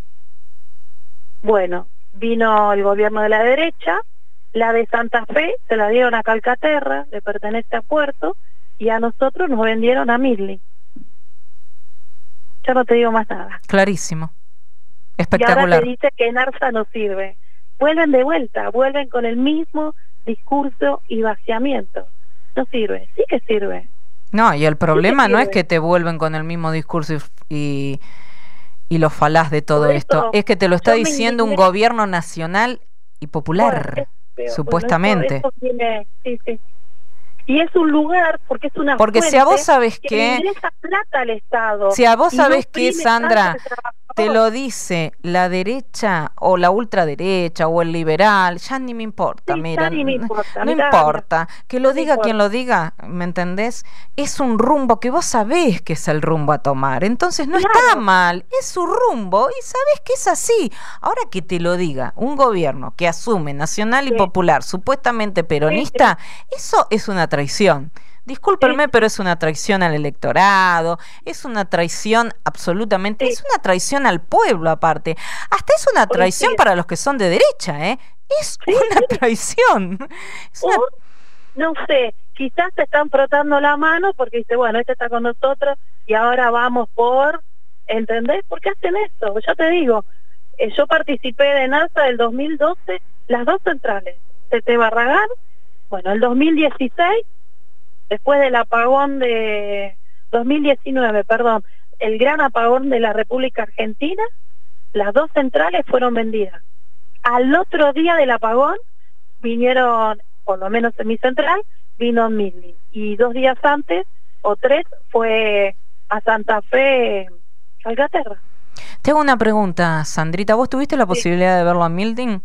D: Bueno, vino el gobierno de la derecha, la de Santa Fe se la dieron a Calcaterra, le pertenece a Puerto, y a nosotros nos vendieron a Midley. Yo no te digo más nada.
C: Clarísimo.
D: Y
C: Espectacular.
D: ahora te dice que NARSA no sirve. Vuelven de vuelta, vuelven con el mismo discurso y vaciamiento. No sirve, sí que sirve.
C: No, y el problema
D: sí
C: no es
D: sirve.
C: que te vuelven con el mismo discurso y, y lo falaz de todo
D: Por eso,
C: esto, es que te lo está
D: yo me
C: diciendo un
D: indigné.
C: gobierno nacional y popular,
D: Bueno, es feo.
C: supuestamente.
D: Bueno, eso, eso tiene, sí, sí. Y es un lugar, porque es una
C: Porque
D: fuente
C: si a vos sabés
D: que
C: que,
D: ingresa plata al Estado.
C: si a vos
D: y no
C: sabés que,
D: oprime
C: Sandra,
D: tanto al trabajador.
C: te lo dice la derecha o la ultraderecha o el liberal, ya ni me importa,
D: Sí,
C: mira,
D: ya ni me importa,
C: no
D: mira,
C: importa, que lo
D: no me
C: diga
D: importa.
C: quien lo diga, ¿me entendés? Es un rumbo que vos sabés que es el rumbo a tomar, entonces no
D: Claro.
C: está mal, es su rumbo y sabés que es así. Ahora que te lo diga un gobierno que asume nacional y
D: Sí.
C: popular, supuestamente peronista, eso es una traición. Discúlpenme,
D: Sí.
C: pero es una traición al electorado, es una traición absolutamente,
D: Sí.
C: es una traición al pueblo aparte, hasta es una traición
D: Coincido.
C: para los que son de derecha, ¿eh? Es
D: Sí,
C: una
D: sí.
C: traición. Es una-
D: O, no sé, quizás te están frotando la mano porque dice, bueno, este está con nosotros y ahora vamos por, ¿entendés? ¿Por qué hacen eso? Yo te digo, eh, yo participé de NARSA del dos mil doce, las dos centrales, C T Barragán, bueno, el dos mil dieciséis, después del apagón de dos mil diecinueve, perdón, el gran apagón de la República Argentina, las dos centrales fueron vendidas. Al otro día del apagón vinieron, por lo menos en mi central, vino Midley. Y dos días antes, o tres, fue a Santa Fe, Calcaterra.
C: Te hago una pregunta, Sandrita, ¿vos tuviste la
D: Sí.
C: posibilidad de verlo a Milding?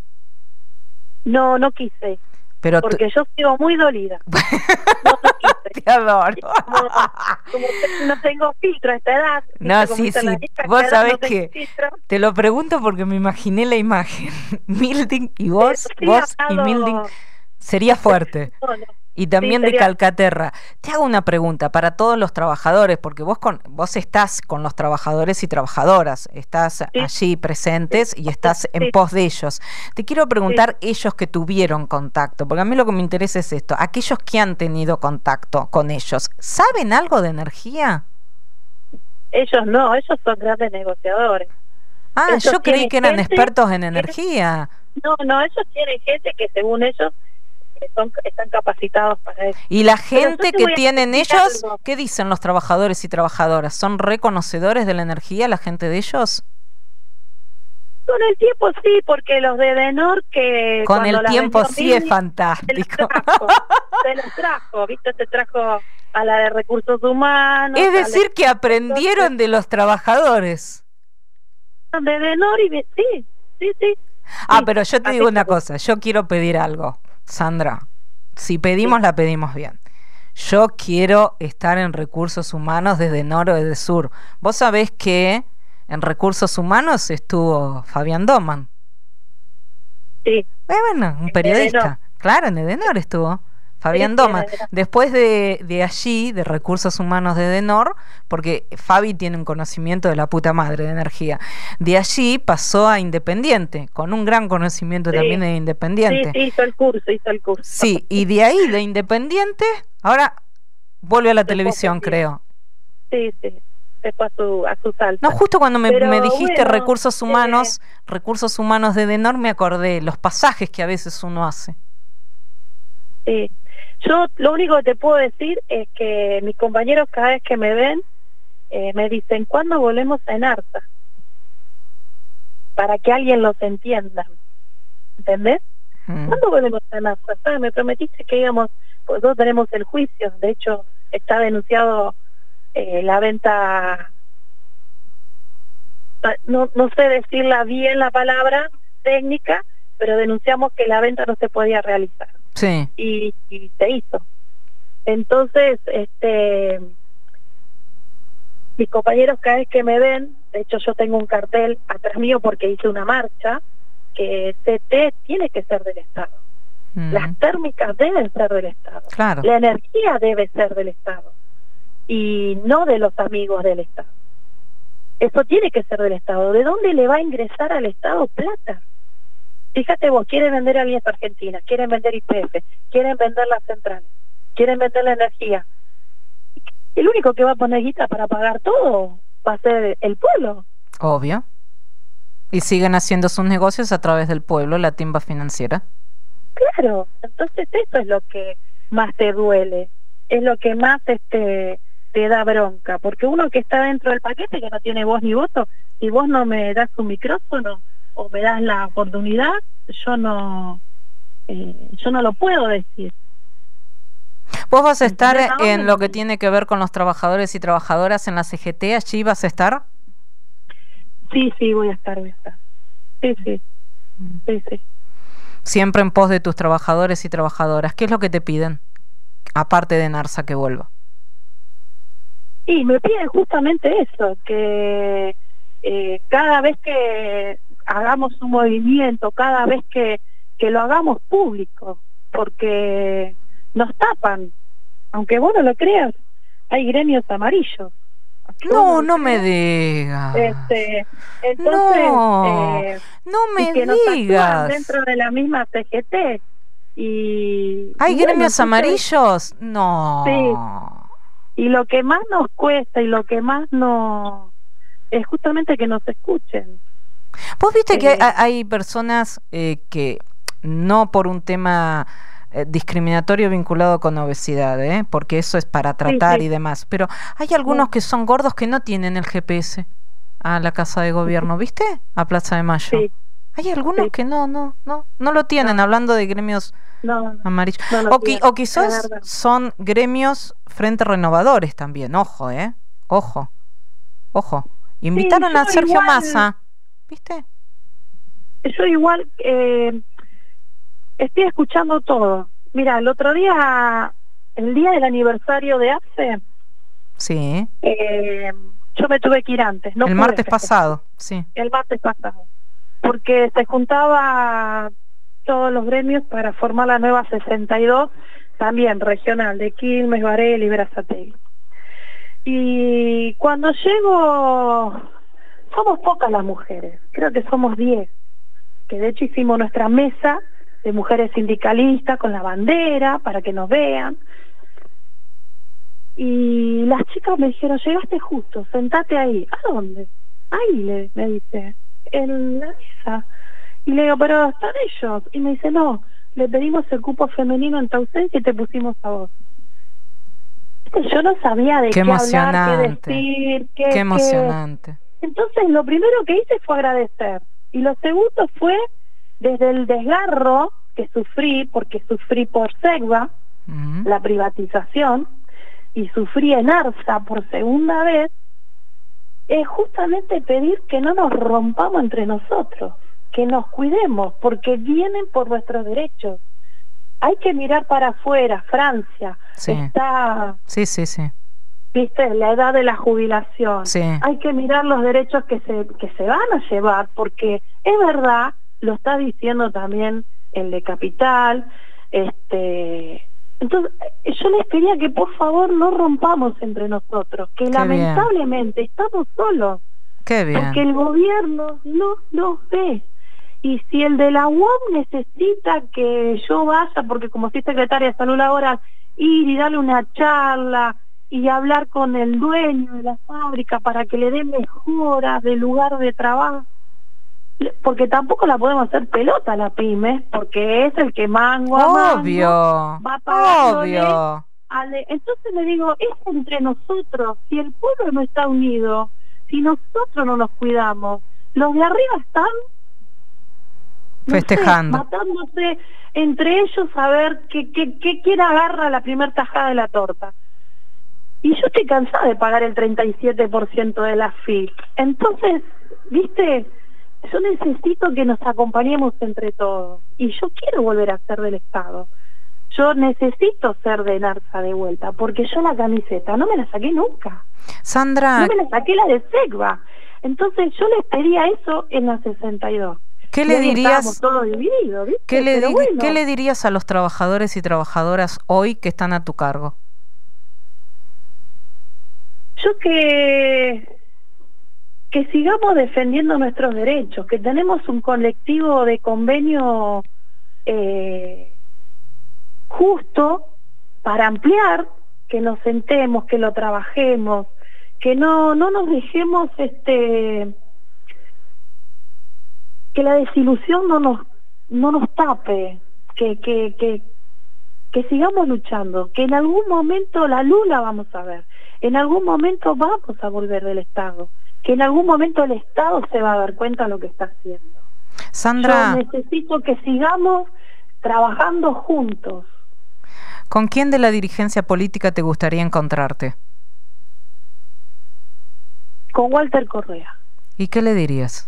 D: No, no quise,
C: Pero tú-
D: porque yo sigo muy dolida. No, no quise.
C: te adoro.
D: Como, como te- no tengo filtro a esta edad. ¿viste?
C: No,
D: Como
C: sí,
D: dicen
C: sí.
D: las viejas,
C: Vos
D: a esta edad
C: sabés
D: no tengo
C: que
D: filtro.
C: te lo pregunto porque me imaginé la imagen. Milding y vos,
D: Sí,
C: vos y
D: hablado-
C: Milding sería fuerte.
D: No, no.
C: Y también
D: Sí,
C: de
D: sería-
C: Calcaterra. Te hago una pregunta para todos los trabajadores, porque vos con vos estás con los trabajadores y trabajadoras, estás
D: Sí.
C: allí presentes y estás en
D: Sí.
C: pos de ellos. Te quiero preguntar ellos que tuvieron contacto, porque a mí lo que me interesa es esto, aquellos que han tenido contacto con ellos, ¿saben algo de energía?
D: Ellos no, ellos son grandes negociadores.
C: Ah,
D: Ellos
C: yo creí
D: tienen
C: que eran
D: gente
C: expertos en
D: que-
C: energía.
D: No, no, ellos tienen gente que según ellos eh, son, están capacitados para eso.
C: Y la
D: Pero
C: gente
D: yo te
C: que
D: voy a
C: tienen
D: decir
C: ellos,
D: algo.
C: ¿qué dicen los trabajadores y trabajadoras? ¿Son reconocedores de la energía la gente de ellos?
D: Con el tiempo sí, porque los de Denor que...
C: Con
D: cuando
C: el
D: la
C: tiempo
D: vendió
C: sí es
D: Midley, se los
C: fantástico.
D: trajo, se los trajo, ¿viste? Se trajo a la de recursos humanos.
C: Es
D: a la
C: decir, que aprendieron de los trabajadores.
D: de Denor y... Sí, sí, sí.
C: Ah,
D: Sí,
C: pero yo te
D: así
C: digo una
D: que-
C: cosa, yo quiero pedir algo. Sandra, si pedimos, sí. la pedimos bien. Yo quiero estar en recursos humanos desde norte o desde sur. Vos sabés que en recursos humanos estuvo Fabián Doman.
D: Sí.
C: Eh, bueno, un periodista. Edenor. Claro, en Edenor estuvo. Fabián sí, Doman. Sí, Después de, de allí, de recursos humanos de Edenor, porque Fabi tiene un conocimiento de la puta madre de energía. De allí pasó a Independiente, con un gran conocimiento sí. también de Independiente.
D: Sí, sí, hizo el curso, hizo el curso.
C: Sí, y de ahí, de Independiente, ahora vuelve a la Después televisión, creo.
D: Sí, sí. Después a su, a su salsa.
C: No, justo cuando me,
D: Pero,
C: me dijiste
D: bueno,
C: recursos humanos,
D: eh,
C: recursos humanos de Edenor, me acordé los pasajes que a veces uno hace.
D: Sí. Yo lo único que te puedo decir es que mis compañeros cada vez que me ven eh, me dicen, ¿cuándo volvemos a Enarsa? Para que alguien los entienda. ¿Entendés? Mm. ¿Cuándo volvemos a Enarsa? ¿Sabes? Me prometiste que íbamos, pues todos tenemos el juicio. De hecho, está denunciado eh, la venta, no, no sé decirla bien la palabra técnica, pero denunciamos que la venta no se podía realizar.
C: Sí.
D: Y, y se hizo. Entonces, este, mis compañeros cada vez que me ven, de hecho yo tengo un cartel atrás mío porque hice una marcha, que C T tiene que ser del Estado. Mm. Las térmicas deben ser del Estado.
C: Claro.
D: La energía debe ser del Estado. Y no de los amigos del Estado. Eso tiene que ser del Estado. ¿De dónde le va a ingresar al Estado plata? Fíjate vos, quieren vender Alianza Argentina, quieren vender Y P F, quieren vender las centrales, quieren vender la energía. El único que va a poner guita para pagar todo va a ser el pueblo.
C: Obvio. Y siguen haciendo sus negocios a través del pueblo, la timba financiera.
D: Claro, entonces eso es lo que más te duele, es lo que más este te da bronca, porque uno que está dentro del paquete, que no tiene voz ni voto, si vos no me das un micrófono o me das la oportunidad, yo no eh, yo no lo puedo decir.
C: ¿Vos vas a estar en lo que tiene que ver con los trabajadores y trabajadoras en la C G T? ¿Allí vas a estar?
D: Sí, sí, voy a estar, voy a estar. Sí, sí, sí, sí.
C: Siempre en pos de tus trabajadores y trabajadoras. ¿Qué es lo que te piden? Aparte de Enarsa que vuelva.
D: Y me piden justamente eso, que eh, cada vez que hagamos un movimiento, cada vez que, que lo hagamos público, porque nos tapan, aunque vos no lo creas, hay gremios amarillos.
C: No, no me digas.
D: Este, entonces,
C: no,
D: eh,
C: no me
D: que
C: digas.
D: Nos dentro de la misma C G T. Y,
C: ¿Hay
D: y
C: gremios
D: bueno,
C: amarillos? No.
D: Sí. Y lo que más nos cuesta y lo que más nos es justamente que nos escuchen.
C: Vos viste eh, que hay, hay personas eh, que no por un tema eh, discriminatorio vinculado con obesidad, ¿eh? Porque eso es para tratar sí, sí. y demás, pero hay algunos sí. que son gordos que no tienen el G P S a la Casa de Gobierno, ¿viste? A Plaza de Mayo. Sí. Hay algunos sí. que no, no, no, no lo tienen, no. hablando de gremios no, no, amarillos. No o, qui o quizás son gremios frente renovadores también, ojo, ¿eh? Ojo, ojo. Invitaron sí, a Sergio igual, Massa, ¿viste?
D: Yo igual eh, estoy escuchando todo. Mira, el otro día, el día del aniversario de A P S E,
C: sí.
D: eh, yo me tuve que ir antes. No
C: el martes pasado, sí.
D: El martes pasado. Porque se juntaba todos los gremios para formar la nueva sesenta y dos, también regional, de Quilmes, Varela y Berazategui. Y cuando llego, somos pocas las mujeres, creo que somos diez, que de hecho hicimos nuestra mesa de mujeres sindicalistas con la bandera para que nos vean. Y las chicas me dijeron, llegaste justo, sentate ahí. ¿A dónde? Ahí, le, me dice, en la mesa. Y le digo, pero están ellos. Y me dice, no, le pedimos el cupo femenino en tu ausencia y te pusimos a vos. Yo no sabía de qué, qué hablar, qué decir, qué,
C: qué emocionante.
D: Qué... Entonces lo primero que hice fue agradecer. Y lo segundo fue, desde el desgarro que sufrí, porque sufrí por SEGBA, uh-huh. la privatización, y sufrí en ARSA por segunda vez, es justamente pedir que no nos rompamos entre nosotros, que nos cuidemos, porque vienen por nuestros derechos. hay que mirar para afuera. Francia
C: sí.
D: está...
C: Sí, sí, sí.
D: ¿Viste? La edad de la jubilación.
C: Sí.
D: Hay que mirar los derechos que se, que se van a llevar, porque es verdad, lo está diciendo también el de Capital. Este, entonces, yo les quería que por favor no rompamos entre nosotros, que
C: Qué
D: lamentablemente bien. estamos solos.
C: Qué bien.
D: Porque el gobierno no nos ve. Y si el de la U O M necesita que yo vaya, porque como soy secretaria de salud ahora, ir y darle una charla y hablar con el dueño de la fábrica para que le dé mejoras del lugar de trabajo, porque tampoco la podemos hacer pelota a la pyme, porque es el que mango a mango
C: obvio,
D: va pagándole
C: obvio.
D: Ale. Entonces le digo, es entre nosotros. Si el pueblo no está unido, si nosotros no nos cuidamos, los de arriba están no
C: festejando,
D: sé, matándose entre ellos a ver que, que, que quién agarra la primer tajada de la torta. Y yo estoy cansada de pagar el treinta y siete por ciento de la F I. Entonces, viste, yo necesito que nos acompañemos entre todos. Y yo quiero volver a ser del Estado. Yo necesito ser de NARSA de vuelta, porque yo la camiseta no me la saqué nunca.
C: Sandra,
D: no me la saqué la de SECBA. Entonces yo les pedía eso en la sesenta y dos.
C: ¿qué le dirías?
D: Todo dividido, ¿viste?
C: ¿Qué le,
D: Pero bueno,
C: ¿Qué le dirías a los trabajadores y trabajadoras hoy que están a tu cargo?
D: Yo que que sigamos defendiendo nuestros derechos, que tenemos un colectivo de convenio eh, justo para ampliar, que nos sentemos, que lo trabajemos, que no no nos dejemos, este que la desilusión no nos no nos tape, que que que que sigamos luchando, que en algún momento la luz la vamos a ver, en algún momento vamos a volver del Estado, que en algún momento el Estado se va a dar cuenta de lo que está haciendo.
C: Sandra,
D: yo necesito que sigamos trabajando juntos.
C: ¿Con quién de la dirigencia política te gustaría encontrarte?
D: Con Walter Correa.
C: ¿Y qué le dirías?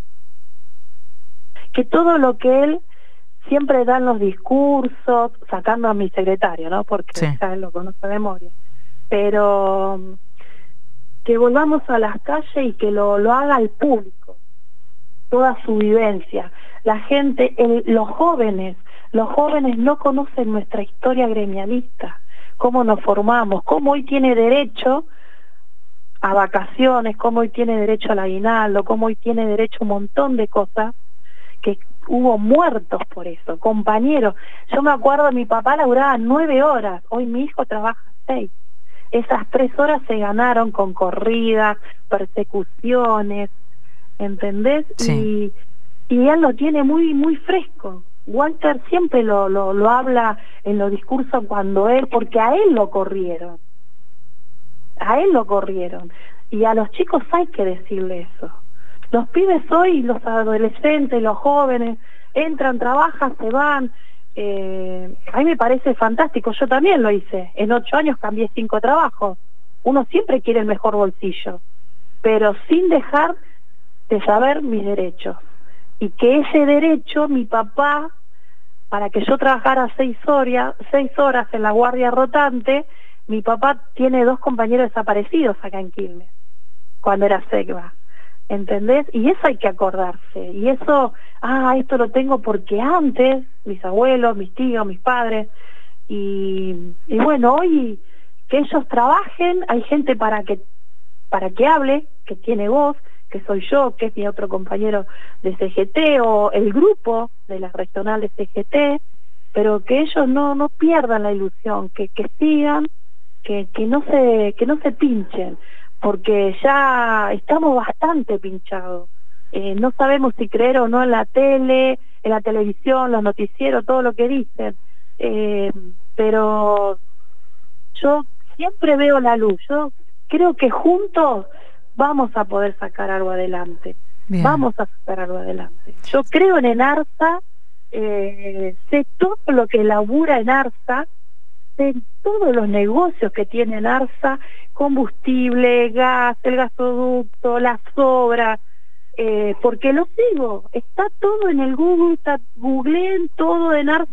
D: Que todo lo que él siempre da en los discursos, sacando a mi secretario, ¿no? Porque
C: sí.
D: ya él lo conoce de memoria, pero que volvamos a las calles y que lo, lo haga al público, toda su vivencia. La gente, el, los jóvenes, los jóvenes no conocen nuestra historia gremialista, cómo nos formamos, cómo hoy tiene derecho a vacaciones, cómo hoy tiene derecho al aguinaldo, cómo hoy tiene derecho a un montón de cosas, que hubo muertos por eso, compañeros. Yo me acuerdo, mi papá laburaba nueve horas, hoy mi hijo trabaja seis. Esas tres horas se ganaron con corridas, persecuciones, ¿entendés?
C: Sí.
D: Y, y él lo tiene muy muy fresco. Walter siempre lo, lo, lo habla en los discursos cuando él, porque a él lo corrieron. A él lo corrieron. Y a los chicos hay que decirle eso. Los pibes hoy, los adolescentes, los jóvenes, entran, trabajan, se van. Eh, a mí me parece fantástico, yo también lo hice. En ocho años cambié cinco trabajos. Uno siempre quiere el mejor bolsillo, pero sin dejar de saber mis derechos. Y que ese derecho, mi papá, para que yo trabajara seis horas, seis horas en la guardia rotante, mi papá tiene dos compañeros desaparecidos acá en Quilmes, cuando era SECBA. ¿Entendés? Y eso hay que acordarse. Y eso, ah, esto lo tengo porque antes, mis abuelos, mis tíos, mis padres, y, y bueno, hoy que ellos trabajen, hay gente para que para que hable, que tiene voz, que soy yo, que es mi otro compañero de C G T, o el grupo de la regional de C G T, pero que ellos no no pierdan la ilusión, que, que sigan, que, que no se que no se pinchen, porque ya estamos bastante pinchados. Eh, no sabemos si creer o no en la tele, en la televisión, los noticieros, todo lo que dicen. Eh, pero yo siempre veo la luz. Yo creo que juntos vamos a poder sacar algo adelante. Bien. Vamos a sacar algo adelante. Yo creo en ENARSA, eh, sé todo lo que labura ENARSA, sé todos los negocios que tiene ENARSA, combustible, gas, el gasoducto, las obras, eh, porque lo sigo, está todo en el Google, está googleen todo de ENARSA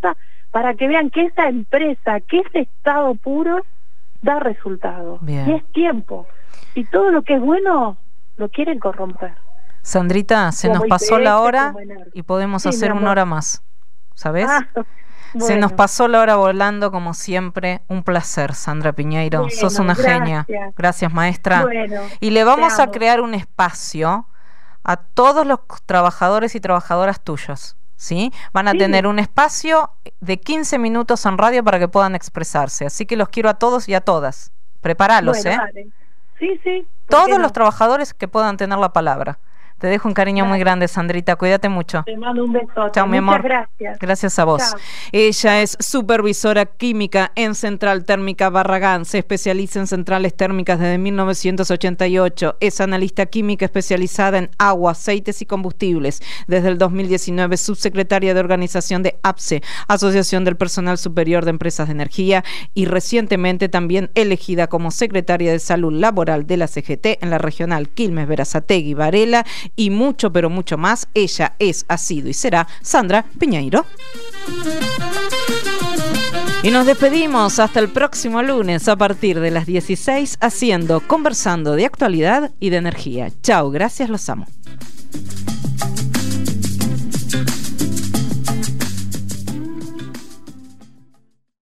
D: para que vean que esa empresa, que ese estado puro da resultado.
C: Bien.
D: Y es tiempo. Y todo lo que es bueno lo quieren corromper.
C: Sandrita, se
D: como
C: nos pasó
D: I P S,
C: la hora
D: como
C: y podemos
D: sí,
C: hacer una hora más, ¿sabes?
D: Ah, bueno.
C: Se nos pasó la hora volando como siempre. Un placer, Sandra Piñeiro.
D: Bueno,
C: Sos una
D: gracias.
C: genia. Gracias, maestra.
D: Bueno,
C: y le vamos
D: te
C: a
D: amo.
C: crear un espacio a todos los trabajadores y trabajadoras tuyos, ¿sí? Van a
D: Sí.
C: tener un espacio de quince minutos en radio para que puedan expresarse. Así que los quiero a todos y a todas. Preparalos,
D: Bueno,
C: ¿eh?
D: dale. Sí, sí. ¿por
C: Todos
D: qué no?
C: los trabajadores que puedan tener la palabra. Te dejo un cariño
D: Dale.
C: muy grande, Sandrita. Cuídate mucho.
D: Te mando un besote.
C: Chao, mi
D: Muchas
C: amor.
D: gracias.
C: Gracias a vos.
D: Chao.
C: Ella es supervisora química en Central Térmica Barragán. Se especializa en centrales térmicas desde mil novecientos ochenta y ocho. Es analista química especializada en agua, aceites y combustibles. Desde el dos mil diecinueve, subsecretaria de organización de A P S E, Asociación del Personal Superior de Empresas de Energía, y recientemente también elegida como secretaria de Salud Laboral de la C G T en la regional Quilmes, Berazategui, Varela y mucho, pero mucho más. Ella es, ha sido y será Sandra Piñeiro. Y nos despedimos hasta el próximo lunes a partir de las dieciséis, haciendo, conversando de actualidad y de energía. Chao, gracias, los amo.